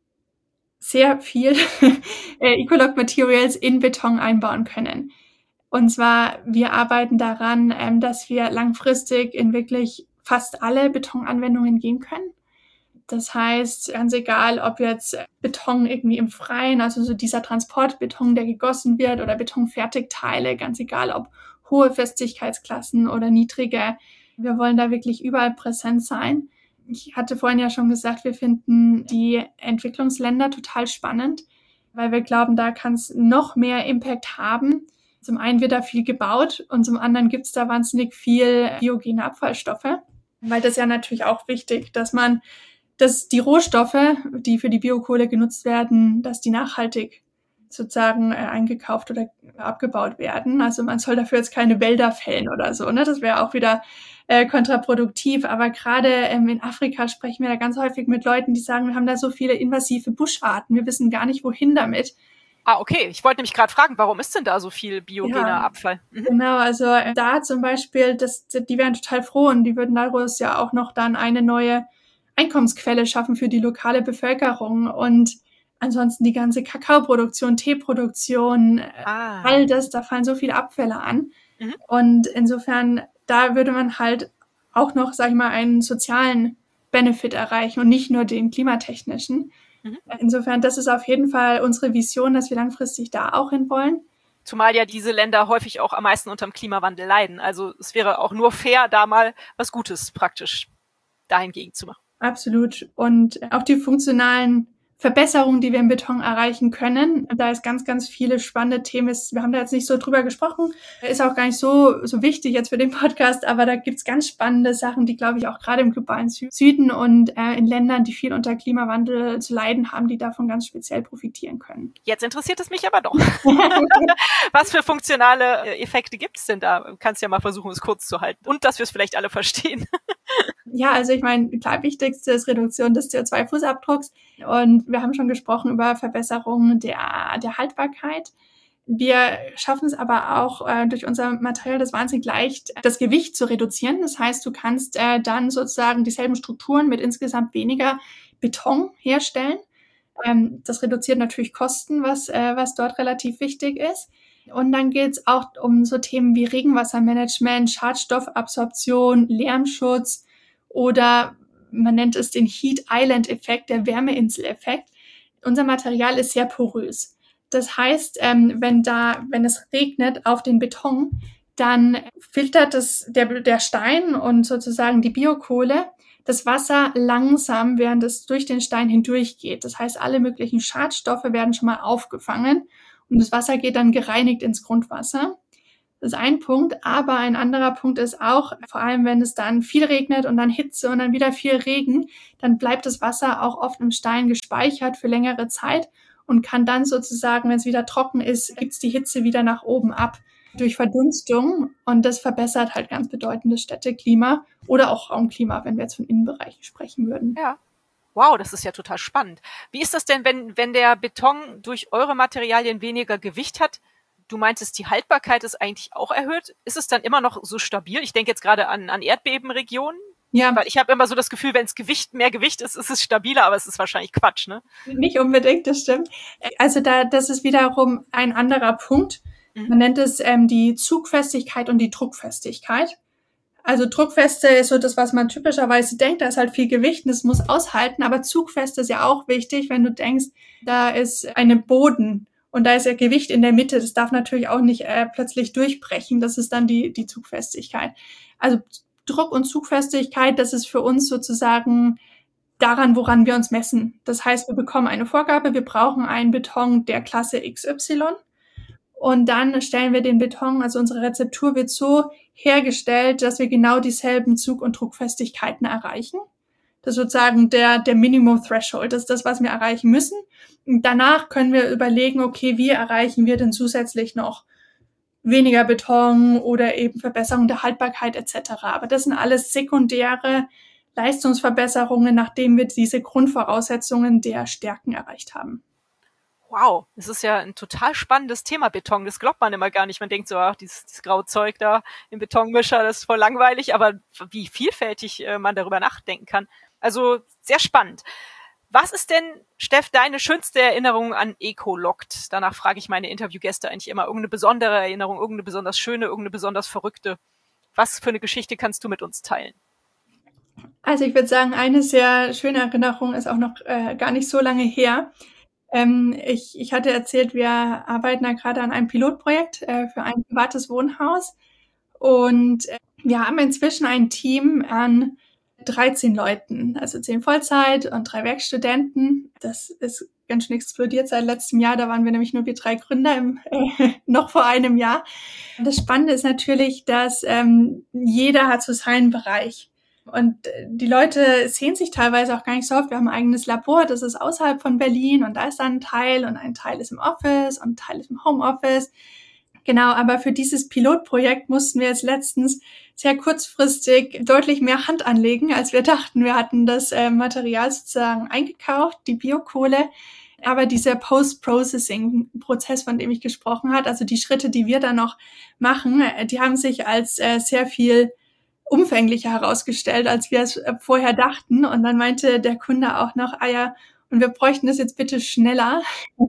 sehr viel Ecoloc Materials in Beton einbauen können. Und zwar, wir arbeiten daran, dass wir langfristig in wirklich fast alle Betonanwendungen gehen können. Das heißt, ganz egal, ob jetzt Beton irgendwie im Freien, also so dieser Transportbeton, der gegossen wird, oder Betonfertigteile, ganz egal, ob hohe Festigkeitsklassen oder niedrige. Wir wollen da wirklich überall präsent sein. Ich hatte vorhin ja schon gesagt, wir finden die Entwicklungsländer total spannend, weil wir glauben, da kann es noch mehr Impact haben. Zum einen wird da viel gebaut und zum anderen gibt es da wahnsinnig viel biogene Abfallstoffe, weil das ja natürlich auch wichtig, dass die Rohstoffe, die für die Biokohle genutzt werden, dass die nachhaltig sozusagen eingekauft oder abgebaut werden. Also man soll dafür jetzt keine Wälder fällen oder so, ne? Das wäre auch wieder kontraproduktiv. Aber gerade in Afrika sprechen wir da ganz häufig mit Leuten, die sagen, wir haben da so viele invasive Buscharten, wir wissen gar nicht, wohin damit. Ah, okay. Ich wollte nämlich gerade fragen, warum ist denn da so viel biogener Abfall? Genau, also da zum Beispiel, die wären total froh und die würden daraus ja auch noch dann eine neue Einkommensquelle schaffen für die lokale Bevölkerung. Und ansonsten die ganze Kakaoproduktion, Teeproduktion, all das, da fallen so viele Abfälle an. Und insofern, da würde man halt auch noch, sag ich mal, einen sozialen Benefit erreichen und nicht nur den klimatechnischen. Insofern, das ist auf jeden Fall unsere Vision, dass wir langfristig da auch hin wollen. Zumal ja diese Länder häufig auch am meisten unter dem Klimawandel leiden. Also es wäre auch nur fair, da mal was Gutes praktisch dahingegen zu machen. Absolut. Und auch die funktionalen Verbesserungen, die wir im Beton erreichen können. Da ist ganz, ganz viele spannende Themen. Wir haben da jetzt nicht so drüber gesprochen. Ist auch gar nicht so wichtig jetzt für den Podcast, aber da gibt's ganz spannende Sachen, die, glaube ich, auch gerade im globalen Süden und in Ländern, die viel unter Klimawandel zu leiden haben, die davon ganz speziell profitieren können. Jetzt interessiert es mich aber doch. Was für funktionale Effekte gibt's denn da? Du kannst ja mal versuchen, es kurz zu halten und dass wir es vielleicht alle verstehen. Ja, also ich meine, klar, wichtigste ist Reduktion des CO2-Fußabdrucks. Und wir haben schon gesprochen über Verbesserungen der Haltbarkeit. Wir schaffen es aber auch durch unser Material, das wahnsinnig leicht, das Gewicht zu reduzieren. Das heißt, du kannst dann sozusagen dieselben Strukturen mit insgesamt weniger Beton herstellen. Das reduziert natürlich Kosten, was dort relativ wichtig ist. Und dann geht es auch um so Themen wie Regenwassermanagement, Schadstoffabsorption, Lärmschutz oder man nennt es den Heat Island Effekt, der Wärmeinsel-Effekt. Unser Material ist sehr porös. Das heißt, wenn es regnet auf den Beton, dann filtert der Stein und sozusagen die Biokohle das Wasser langsam, während es durch den Stein hindurchgeht. Das heißt, alle möglichen Schadstoffe werden schon mal aufgefangen und das Wasser geht dann gereinigt ins Grundwasser. Das ist ein Punkt, aber ein anderer Punkt ist auch, vor allem wenn es dann viel regnet und dann Hitze und dann wieder viel Regen, dann bleibt das Wasser auch oft im Stein gespeichert für längere Zeit und kann dann sozusagen, wenn es wieder trocken ist, gibt es die Hitze wieder nach oben ab durch Verdunstung und das verbessert halt ganz bedeutend das Städteklima oder auch Raumklima, wenn wir jetzt von Innenbereichen sprechen würden. Ja. Wow, das ist ja total spannend. Wie ist das denn, wenn der Beton durch eure Materialien weniger Gewicht hat? Du meintest, die Haltbarkeit ist eigentlich auch erhöht. Ist es dann immer noch so stabil? Ich denke jetzt gerade an Erdbebenregionen. Ja. Weil ich habe immer so das Gefühl, wenn es mehr Gewicht ist, ist es stabiler, aber es ist wahrscheinlich Quatsch, ne? Nicht unbedingt, das stimmt. Also das ist wiederum ein anderer Punkt. Man nennt es die Zugfestigkeit und die Druckfestigkeit. Also Druckfeste ist so das, was man typischerweise denkt, da ist halt viel Gewicht und das muss aushalten, aber Zugfeste ist ja auch wichtig, wenn du denkst, da ist ein Boden und da ist ja Gewicht in der Mitte, das darf natürlich auch nicht plötzlich durchbrechen, das ist dann die Zugfestigkeit. Also Druck und Zugfestigkeit, das ist für uns sozusagen daran, woran wir uns messen. Das heißt, wir bekommen eine Vorgabe, wir brauchen einen Beton der Klasse XY. Und dann stellen wir den Beton, also unsere Rezeptur wird so hergestellt, dass wir genau dieselben Zug- und Druckfestigkeiten erreichen. Das ist sozusagen der Minimum Threshold, das ist das, was wir erreichen müssen. Und danach können wir überlegen, okay, wie erreichen wir denn zusätzlich noch weniger Beton oder eben Verbesserung der Haltbarkeit etc. Aber das sind alles sekundäre Leistungsverbesserungen, nachdem wir diese Grundvoraussetzungen der Stärken erreicht haben. Wow, das ist ja ein total spannendes Thema Beton. Das glaubt man immer gar nicht. Man denkt so, ach, dieses graue Zeug da im Betonmischer, das ist voll langweilig, aber wie vielfältig man darüber nachdenken kann. Also sehr spannend. Was ist denn, Steff, deine schönste Erinnerung an Ecoloct? Danach frage ich meine Interviewgäste eigentlich immer. Irgendeine besondere Erinnerung, irgendeine besonders schöne, irgendeine besonders verrückte. Was für eine Geschichte kannst du mit uns teilen? Also ich würde sagen, eine sehr schöne Erinnerung ist auch noch gar nicht so lange her. Ich hatte erzählt, wir arbeiten da gerade an einem Pilotprojekt für ein privates Wohnhaus. Und wir haben inzwischen ein Team an 13 Leuten, also 10 Vollzeit und 3 Werkstudenten. Das ist ganz schön explodiert seit letztem Jahr. Da waren wir nämlich nur wir 3 Gründer noch vor einem Jahr. Das Spannende ist natürlich, dass jeder hat so seinen Bereich. Und die Leute sehen sich teilweise auch gar nicht so oft. Wir haben ein eigenes Labor, das ist außerhalb von Berlin und da ist dann ein Teil und ein Teil ist im Office und ein Teil ist im Homeoffice. Genau, aber für dieses Pilotprojekt mussten wir jetzt letztens sehr kurzfristig deutlich mehr Hand anlegen, als wir dachten. Wir hatten das Material sozusagen eingekauft, die Biokohle, aber dieser Post-Processing-Prozess, von dem ich gesprochen habe, also die Schritte, die wir da noch machen, die haben sich als sehr viel umfänglicher herausgestellt, als wir es vorher dachten. Und dann meinte der Kunde auch noch, ja, und wir bräuchten das jetzt bitte schneller.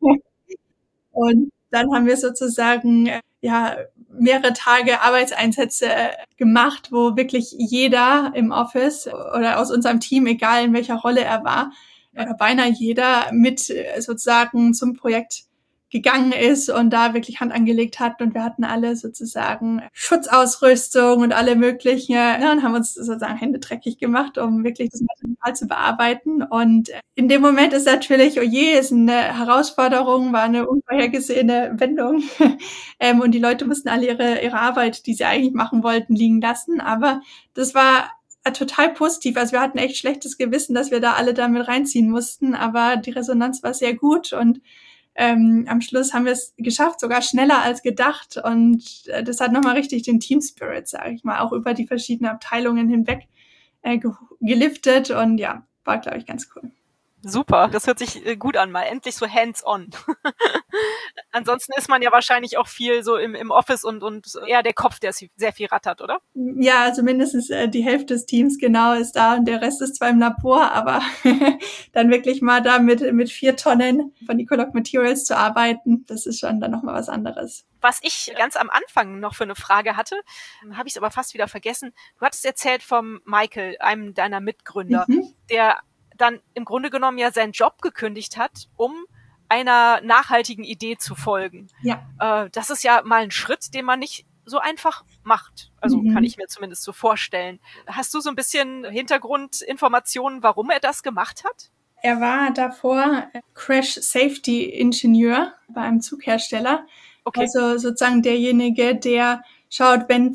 Und dann haben wir sozusagen mehrere Tage Arbeitseinsätze gemacht, wo wirklich jeder im Office oder aus unserem Team, egal in welcher Rolle er war, oder beinahe jeder mit sozusagen zum Projekt gegangen ist und da wirklich Hand angelegt hat. Und wir hatten alle sozusagen Schutzausrüstung und alle möglichen, und haben uns sozusagen Hände dreckig gemacht, um wirklich das Material zu bearbeiten. Und in dem Moment ist natürlich, oh je, ist eine Herausforderung, war eine unvorhergesehene Wendung. Und die Leute mussten alle ihre Arbeit, die sie eigentlich machen wollten, liegen lassen. Aber das war total positiv. Also wir hatten echt schlechtes Gewissen, dass wir da alle damit reinziehen mussten. Aber die Resonanz war sehr gut und am Schluss haben wir es geschafft, sogar schneller als gedacht. Und das hat nochmal richtig den Team Spirit, sage ich mal, auch über die verschiedenen Abteilungen hinweg geliftet. Und ja, war, glaube ich, ganz cool. Super, das hört sich gut an, mal endlich so hands-on. Ansonsten ist man ja wahrscheinlich auch viel so im Office und eher der Kopf, der sehr viel rattert, oder? Ja, also mindestens die Hälfte des Teams genau ist da und der Rest ist zwar im Labor, aber dann wirklich mal da mit 4 Tonnen von Ecoloct Materials zu arbeiten, das ist schon dann nochmal was anderes. Was ich ganz am Anfang noch für eine Frage hatte, habe ich es aber fast wieder vergessen. Du hattest erzählt vom Michael, einem deiner Mitgründer, der dann im Grunde genommen ja seinen Job gekündigt hat, um einer nachhaltigen Idee zu folgen. Ja. Das ist ja mal ein Schritt, den man nicht so einfach macht. Also kann ich mir zumindest so vorstellen. Hast du so ein bisschen Hintergrundinformationen, warum er das gemacht hat? Er war davor Crash Safety Ingenieur bei einem Zughersteller. Okay. Also sozusagen derjenige, der schaut, wenn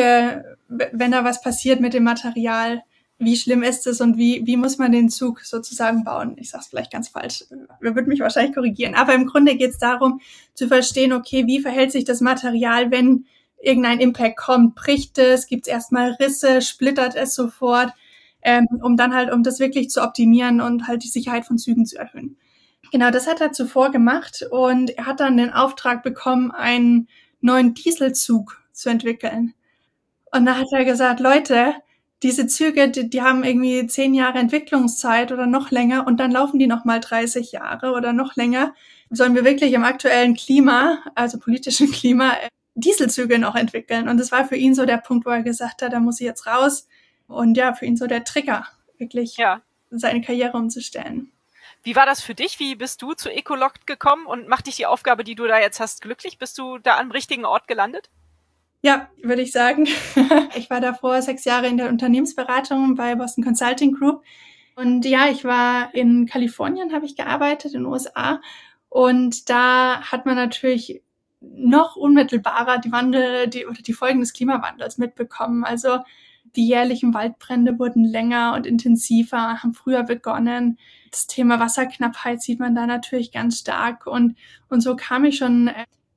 da was passiert mit dem Material, wie schlimm ist es und wie muss man den Zug sozusagen bauen? Ich sage es vielleicht ganz falsch. Wir würden mich wahrscheinlich korrigieren. Aber im Grunde geht es darum, zu verstehen, okay, wie verhält sich das Material, wenn irgendein Impact kommt? Bricht es? Gibt es erstmal Risse? Splittert es sofort? Um das wirklich zu optimieren und halt die Sicherheit von Zügen zu erhöhen. Genau, das hat er zuvor gemacht und er hat dann den Auftrag bekommen, einen neuen Dieselzug zu entwickeln. Und da hat er gesagt, Leute, diese Züge, die haben irgendwie 10 Jahre Entwicklungszeit oder noch länger und dann laufen die nochmal 30 Jahre oder noch länger. Sollen wir wirklich im aktuellen Klima, also politischen Klima, Dieselzüge noch entwickeln? Und das war für ihn so der Punkt, wo er gesagt hat, da muss ich jetzt raus. Und ja, für ihn so der Trigger, wirklich seine Karriere umzustellen. Wie war das für dich? Wie bist du zu Ecoloct gekommen und macht dich die Aufgabe, die du da jetzt hast, glücklich? Bist du da am richtigen Ort gelandet? Ja, würde ich sagen. Ich war davor 6 Jahre in der Unternehmensberatung bei Boston Consulting Group. Und ja, ich war in Kalifornien, habe ich gearbeitet, in den USA. Und da hat man natürlich noch unmittelbarer die Folgen des Klimawandels mitbekommen. Also die jährlichen Waldbrände wurden länger und intensiver, haben früher begonnen. Das Thema Wasserknappheit sieht man da natürlich ganz stark. Und so kam ich schon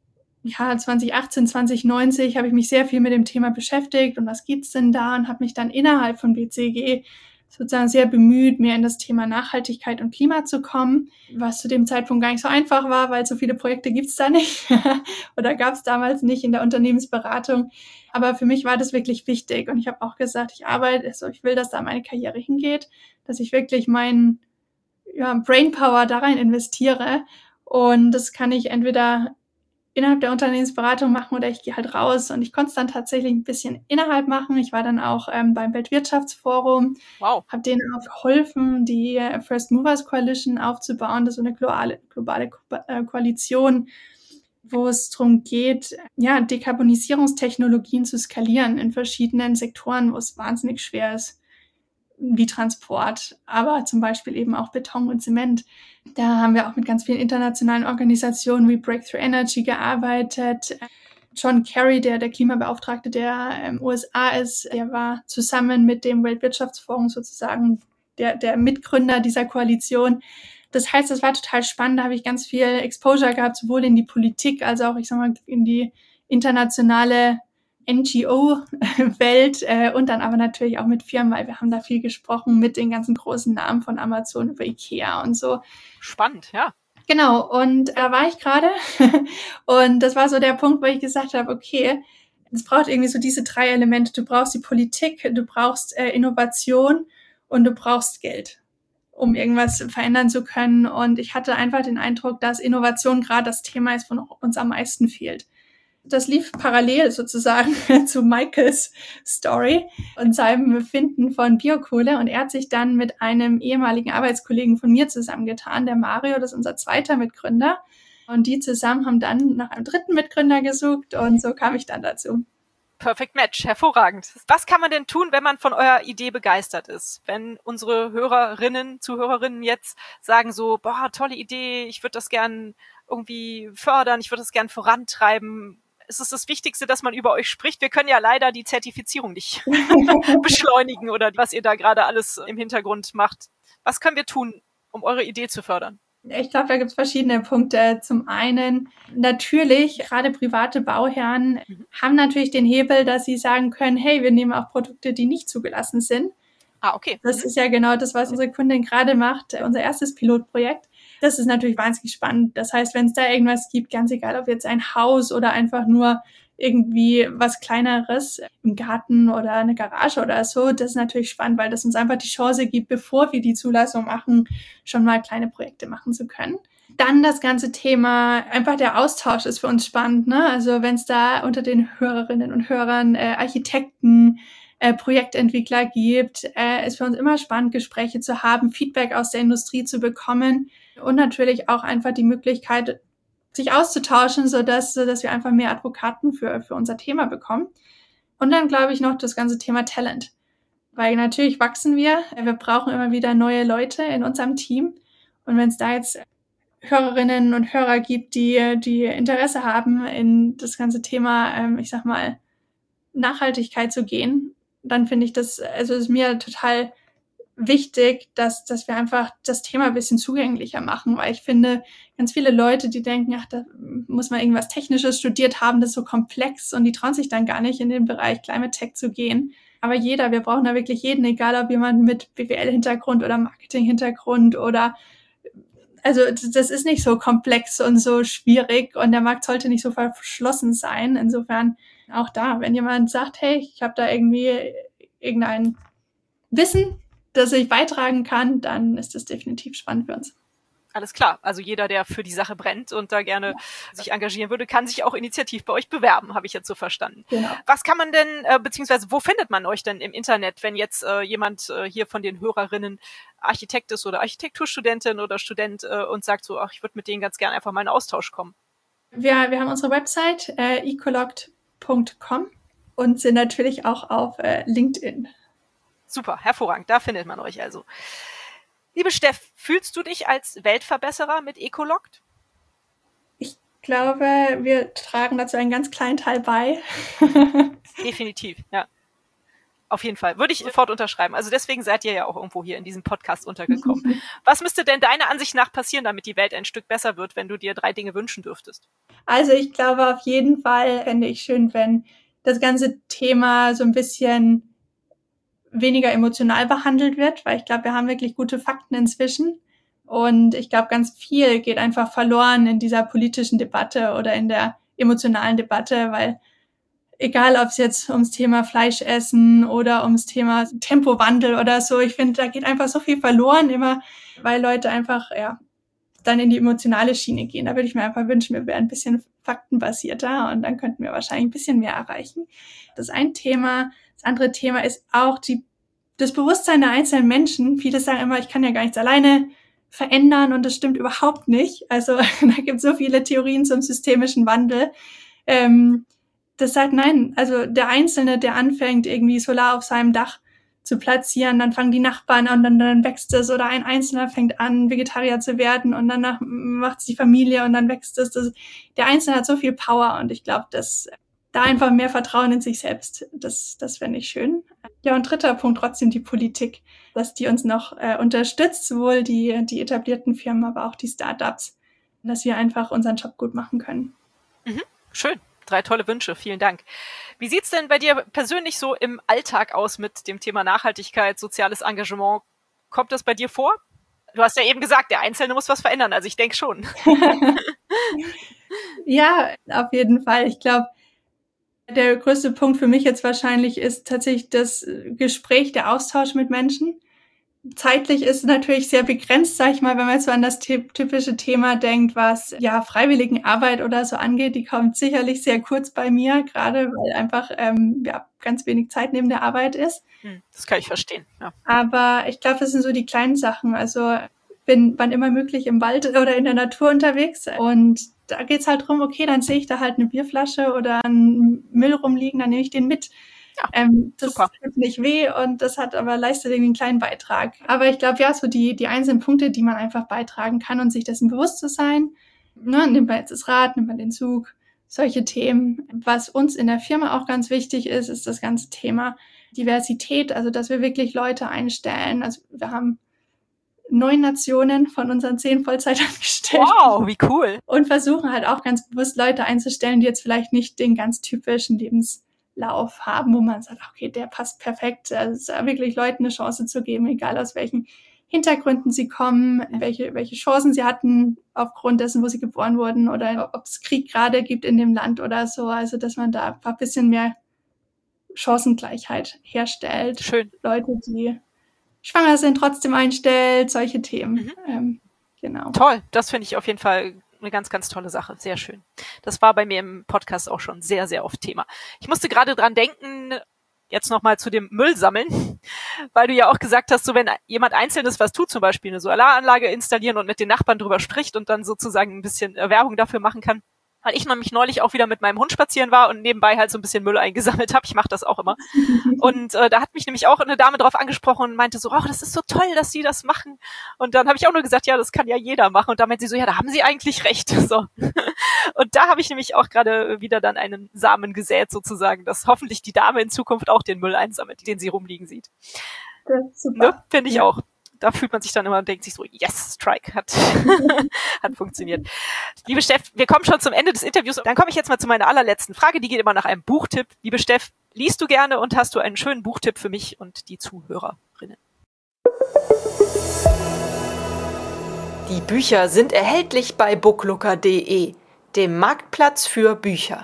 2018, 2090 habe ich mich sehr viel mit dem Thema beschäftigt und was gibt's denn da und habe mich dann innerhalb von BCG sozusagen sehr bemüht, mehr in das Thema Nachhaltigkeit und Klima zu kommen, was zu dem Zeitpunkt gar nicht so einfach war, weil so viele Projekte gibt's da nicht oder gab's damals nicht in der Unternehmensberatung. Aber für mich war das wirklich wichtig und ich habe auch gesagt, ich will, dass da meine Karriere hingeht, dass ich wirklich meinen Brainpower da rein investiere und das kann ich entweder innerhalb der Unternehmensberatung machen oder ich gehe halt raus. Und ich konnte es dann tatsächlich ein bisschen innerhalb machen. Ich war dann auch beim Weltwirtschaftsforum, Wow. habe denen auch geholfen, die First Movers Coalition aufzubauen. Das ist so eine globale Koalition, wo es darum geht, Dekarbonisierungstechnologien zu skalieren in verschiedenen Sektoren, wo es wahnsinnig schwer ist, wie Transport, aber zum Beispiel eben auch Beton und Zement. Da haben wir auch mit ganz vielen internationalen Organisationen wie Breakthrough Energy gearbeitet. John Kerry, der Klimabeauftragte der USA ist, der war zusammen mit dem Weltwirtschaftsforum sozusagen der Mitgründer dieser Koalition. Das heißt, das war total spannend. Da habe ich ganz viel Exposure gehabt, sowohl in die Politik als auch, in die internationale NGO-Welt und dann aber natürlich auch mit Firmen, weil wir haben da viel gesprochen mit den ganzen großen Namen von Amazon über Ikea und so. Spannend, ja. Genau, und da war ich gerade und das war so der Punkt, wo ich gesagt habe, okay, es braucht irgendwie so diese 3 Elemente. Du brauchst die Politik, du brauchst Innovation und du brauchst Geld, um irgendwas verändern zu können. Und ich hatte einfach den Eindruck, dass Innovation gerade das Thema ist, von uns am meisten fehlt. Das lief parallel sozusagen zu Michaels Story und seinem Finden von Biokohle. Und er hat sich dann mit einem ehemaligen Arbeitskollegen von mir zusammengetan, der Mario, das ist unser zweiter Mitgründer. Und die zusammen haben dann nach einem dritten Mitgründer gesucht und so kam ich dann dazu. Perfect Match, hervorragend. Was kann man denn tun, wenn man von eurer Idee begeistert ist? Wenn unsere Zuhörerinnen jetzt sagen so, boah, tolle Idee, ich würde das gern irgendwie fördern, ich würde das gern vorantreiben. Es ist das Wichtigste, dass man über euch spricht. Wir können ja leider die Zertifizierung nicht beschleunigen oder was ihr da gerade alles im Hintergrund macht. Was können wir tun, um eure Idee zu fördern? Ich glaube, da gibt es verschiedene Punkte. Zum einen natürlich, gerade private Bauherren haben natürlich den Hebel, dass sie sagen können, hey, wir nehmen auch Produkte, die nicht zugelassen sind. Ah, okay. Das ist ja genau das, was unsere Kundin gerade macht, unser erstes Pilotprojekt. Das ist natürlich wahnsinnig spannend. Das heißt, wenn es da irgendwas gibt, ganz egal, ob jetzt ein Haus oder einfach nur irgendwie was Kleineres im Garten oder eine Garage oder so, das ist natürlich spannend, weil das uns einfach die Chance gibt, bevor wir die Zulassung machen, schon mal kleine Projekte machen zu können. Dann das ganze Thema, einfach der Austausch ist für uns spannend, ne? Also wenn es da unter den Hörerinnen und Hörern Architekten, Projektentwickler gibt, ist für uns immer spannend, Gespräche zu haben, Feedback aus der Industrie zu bekommen und natürlich auch einfach die Möglichkeit, sich auszutauschen, sodass wir einfach mehr Advokaten für unser Thema bekommen. Und dann glaube ich noch das ganze Thema Talent. Weil natürlich wachsen wir brauchen immer wieder neue Leute in unserem Team. Und wenn es da jetzt Hörerinnen und Hörer gibt, die Interesse haben, in das ganze Thema, Nachhaltigkeit zu gehen, dann finde ich das, also ist mir total wichtig, dass wir einfach das Thema ein bisschen zugänglicher machen, weil ich finde, ganz viele Leute, die denken, ach, da muss man irgendwas Technisches studiert haben, das ist so komplex und die trauen sich dann gar nicht in den Bereich Climate Tech zu gehen. Aber wir brauchen da wirklich jeden, egal ob jemand mit BWL-Hintergrund oder Marketing-Hintergrund oder also das ist nicht so komplex und so schwierig und der Markt sollte nicht so verschlossen sein. Insofern auch da, wenn jemand sagt, hey, ich habe da irgendwie irgendein Wissen, das ich beitragen kann, dann ist das definitiv spannend für uns. Alles klar. Also jeder, der für die Sache brennt und da gerne sich engagieren würde, kann sich auch initiativ bei euch bewerben, habe ich jetzt so verstanden. Genau. Was kann man denn, beziehungsweise wo findet man euch denn im Internet, wenn jetzt jemand hier von den Hörerinnen Architekt ist oder Architekturstudentin oder Student und sagt so, ach, ich würde mit denen ganz gerne einfach mal in Austausch kommen? Wir haben unsere Website ecologt.com und sind natürlich auch auf LinkedIn. Super, hervorragend. Da findet man euch also. Liebe Steff, fühlst du dich als Weltverbesserer mit Ecologt? Ich glaube, wir tragen dazu einen ganz kleinen Teil bei. Definitiv, ja. Auf jeden Fall. Würde ich sofort unterschreiben. Also deswegen seid ihr ja auch irgendwo hier in diesem Podcast untergekommen. Was müsste denn deiner Ansicht nach passieren, damit die Welt ein Stück besser wird, wenn du dir 3 Dinge wünschen dürftest? Also ich glaube auf jeden Fall fände ich schön, wenn das ganze Thema so ein bisschen weniger emotional behandelt wird, weil ich glaube, wir haben wirklich gute Fakten inzwischen. Und ich glaube, ganz viel geht einfach verloren in dieser politischen Debatte oder in der emotionalen Debatte, weil egal, ob es jetzt ums Thema Fleisch essen oder ums Thema Tempowandel oder so, ich finde, da geht einfach so viel verloren immer, weil Leute einfach, dann in die emotionale Schiene gehen. Da würde ich mir einfach wünschen, wir wären ein bisschen faktenbasierter und dann könnten wir wahrscheinlich ein bisschen mehr erreichen. Das ist ein Thema. Das andere Thema ist auch das Bewusstsein der einzelnen Menschen. Viele sagen immer, ich kann ja gar nichts alleine verändern und das stimmt überhaupt nicht. Also da gibt es so viele Theorien zum systemischen Wandel. Das sagt, nein, also der Einzelne, der anfängt, irgendwie Solar auf seinem Dach zu platzieren, dann fangen die Nachbarn an und dann wächst es, oder ein Einzelner fängt an, Vegetarier zu werden und danach macht es die Familie und dann wächst es. Der Einzelne hat so viel Power und ich glaube, dass da einfach mehr Vertrauen in sich selbst, das fände ich schön. Ja, und dritter Punkt, trotzdem die Politik, dass die uns noch unterstützt, sowohl die etablierten Firmen, aber auch die Startups, dass wir einfach unseren Job gut machen können. Mhm, schön. 3 tolle Wünsche, vielen Dank. Wie sieht's denn bei dir persönlich so im Alltag aus mit dem Thema Nachhaltigkeit, soziales Engagement? Kommt das bei dir vor? Du hast ja eben gesagt, der Einzelne muss was verändern, also ich denke schon. Ja, auf jeden Fall. Ich glaube, der größte Punkt für mich jetzt wahrscheinlich ist tatsächlich das Gespräch, der Austausch mit Menschen. Zeitlich ist es natürlich sehr begrenzt, sag ich mal, wenn man jetzt so an das typische Thema denkt, was Freiwilligenarbeit oder so angeht. Die kommt sicherlich sehr kurz bei mir, gerade weil einfach ganz wenig Zeit neben der Arbeit ist. Das kann ich verstehen. Ja. Aber ich glaube, das sind so die kleinen Sachen. Also bin wann immer möglich im Wald oder in der Natur unterwegs und da geht's halt drum, okay, dann sehe ich da halt eine Bierflasche oder einen Müll rumliegen, dann nehme ich den mit. Ja, das tut nicht weh und das hat aber leistet irgendwie einen kleinen Beitrag. Aber ich glaube, ja, so die einzelnen Punkte, die man einfach beitragen kann und sich dessen bewusst zu sein. Ne, nimmt man jetzt das Rad, nimmt man den Zug, solche Themen. Was uns in der Firma auch ganz wichtig ist, ist das ganze Thema Diversität, also dass wir wirklich Leute einstellen. Also wir haben 9 Nationen von unseren 10 Vollzeitangestellten. Wow, wie cool. Und versuchen halt auch ganz bewusst Leute einzustellen, die jetzt vielleicht nicht den ganz typischen Lebenslauf haben, wo man sagt, okay, der passt perfekt. Also wirklich Leuten eine Chance zu geben, egal aus welchen Hintergründen sie kommen, welche Chancen sie hatten aufgrund dessen, wo sie geboren wurden oder ob es Krieg gerade gibt in dem Land oder so. Also dass man da einfach ein bisschen mehr Chancengleichheit herstellt. Schön. Leute, die schwanger sind, trotzdem einstellt, solche Themen. Genau. Toll, das finde ich auf jeden Fall eine ganz, ganz tolle Sache. Sehr schön. Das war bei mir im Podcast auch schon sehr, sehr oft Thema. Ich musste gerade dran denken, jetzt nochmal zu dem Müllsammeln, weil du ja auch gesagt hast, so wenn jemand Einzelnes was tut, zum Beispiel eine Solaranlage installieren und mit den Nachbarn drüber spricht und dann sozusagen ein bisschen Werbung dafür machen kann, weil ich nämlich neulich auch wieder mit meinem Hund spazieren war und nebenbei halt so ein bisschen Müll eingesammelt habe. Ich mache das auch immer. Und da hat mich nämlich auch eine Dame drauf angesprochen und meinte so, das ist so toll, dass Sie das machen. Und dann habe ich auch nur gesagt, ja, das kann ja jeder machen. Und da meinte sie so, ja, da haben Sie eigentlich recht. So. Und da habe ich nämlich auch gerade wieder dann einen Samen gesät sozusagen, dass hoffentlich die Dame in Zukunft auch den Müll einsammelt, den sie rumliegen sieht. Das ist super. Ne? Finde ich auch. Da fühlt man sich dann immer und denkt sich so, yes, Strike hat funktioniert. Liebe Steff, wir kommen schon zum Ende des Interviews. Dann komme ich jetzt mal zu meiner allerletzten Frage. Die geht immer nach einem Buchtipp. Liebe Steff, liest du gerne und hast du einen schönen Buchtipp für mich und die Zuhörerinnen? Die Bücher sind erhältlich bei booklooker.de, dem Marktplatz für Bücher.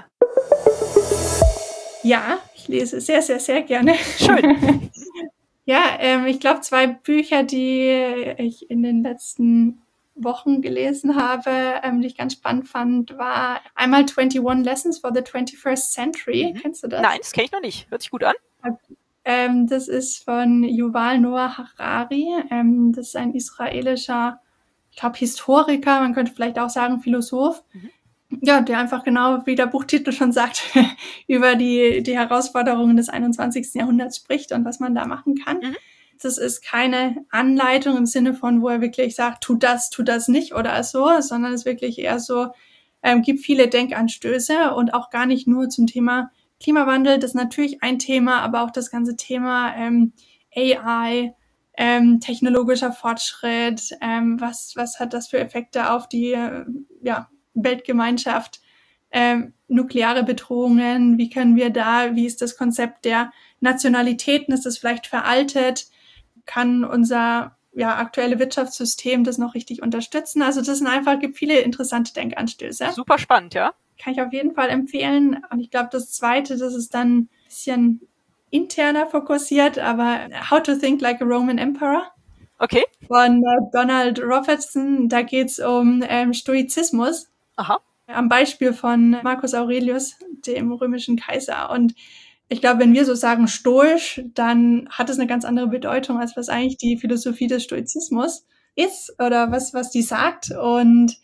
Ja, ich lese sehr, sehr, sehr gerne. Schön. Ja, ich glaube, 2 Bücher, die ich in den letzten Wochen gelesen habe, die ich ganz spannend fand, war einmal 21 Lessons for the 21st Century. Kennst du das? Nein, das kenne ich noch nicht. Hört sich gut an. Das ist von Yuval Noah Harari. Das ist ein israelischer, ich glaube, Historiker, man könnte vielleicht auch sagen Philosoph. Ja, der einfach genau, wie der Buchtitel schon sagt, über die Herausforderungen des 21. Jahrhunderts spricht und was man da machen kann. Das ist keine Anleitung im Sinne von, wo er wirklich sagt, tu das nicht oder so, sondern es ist wirklich eher so, gibt viele Denkanstöße und auch gar nicht nur zum Thema Klimawandel. Das ist natürlich ein Thema, aber auch das ganze Thema AI, technologischer Fortschritt, was hat das für Effekte auf die Weltgemeinschaft, nukleare Bedrohungen, wie ist das Konzept der Nationalitäten, ist das vielleicht veraltet, kann unser aktuelle Wirtschaftssystem das noch richtig unterstützen? Also gibt viele interessante Denkanstöße. Super spannend, ja. Kann ich auf jeden Fall empfehlen. Und ich glaube, das Zweite, das ist dann ein bisschen interner fokussiert, aber How to Think Like a Roman Emperor. Okay. Von Donald Robertson, da geht's um Stoizismus. Aha. Am Beispiel von Marcus Aurelius, dem römischen Kaiser. Und ich glaube, wenn wir so sagen stoisch, dann hat es eine ganz andere Bedeutung, als was eigentlich die Philosophie des Stoizismus ist oder was die sagt. Und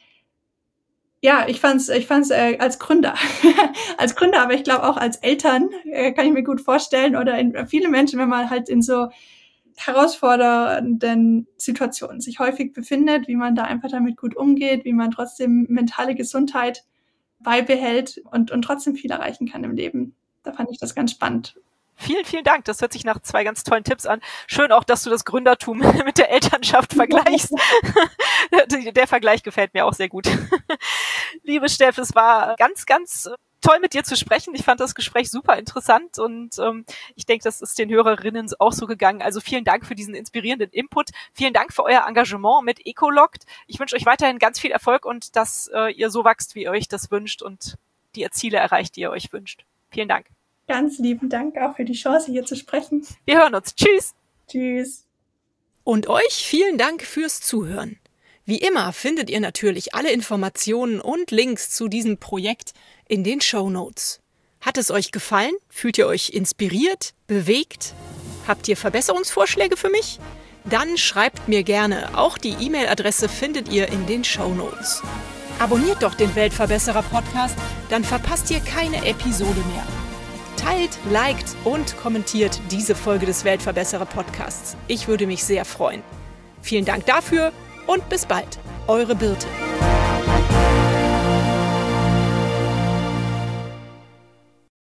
ja, ich fand's als Gründer, aber ich glaube auch als Eltern kann ich mir gut vorstellen oder viele Menschen, wenn man halt in so herausfordernden Situationen sich häufig befindet, wie man da einfach damit gut umgeht, wie man trotzdem mentale Gesundheit beibehält und trotzdem viel erreichen kann im Leben. Da fand ich das ganz spannend. Vielen, vielen Dank. Das hört sich nach 2 ganz tollen Tipps an. Schön auch, dass du das Gründertum mit der Elternschaft vergleichst. Der Vergleich gefällt mir auch sehr gut. Liebe Steff, es war ganz, ganz toll mit dir zu sprechen. Ich fand das Gespräch super interessant und ich denke, das ist den Hörerinnen auch so gegangen. Also vielen Dank für diesen inspirierenden Input. Vielen Dank für euer Engagement mit Ecolocked. Ich wünsche euch weiterhin ganz viel Erfolg und dass ihr so wächst, wie ihr euch das wünscht und die Ziele erreicht, die ihr euch wünscht. Vielen Dank. Ganz lieben Dank auch für die Chance, hier zu sprechen. Wir hören uns. Tschüss. Tschüss. Und euch vielen Dank fürs Zuhören. Wie immer findet ihr natürlich alle Informationen und Links zu diesem Projekt in den Shownotes. Hat es euch gefallen? Fühlt ihr euch inspiriert? Bewegt? Habt ihr Verbesserungsvorschläge für mich? Dann schreibt mir gerne. Auch die E-Mail-Adresse findet ihr in den Shownotes. Abonniert doch den Weltverbesserer-Podcast, dann verpasst ihr keine Episode mehr. Teilt, liked und kommentiert diese Folge des Weltverbesserer-Podcasts. Ich würde mich sehr freuen. Vielen Dank dafür und bis bald. Eure Birte.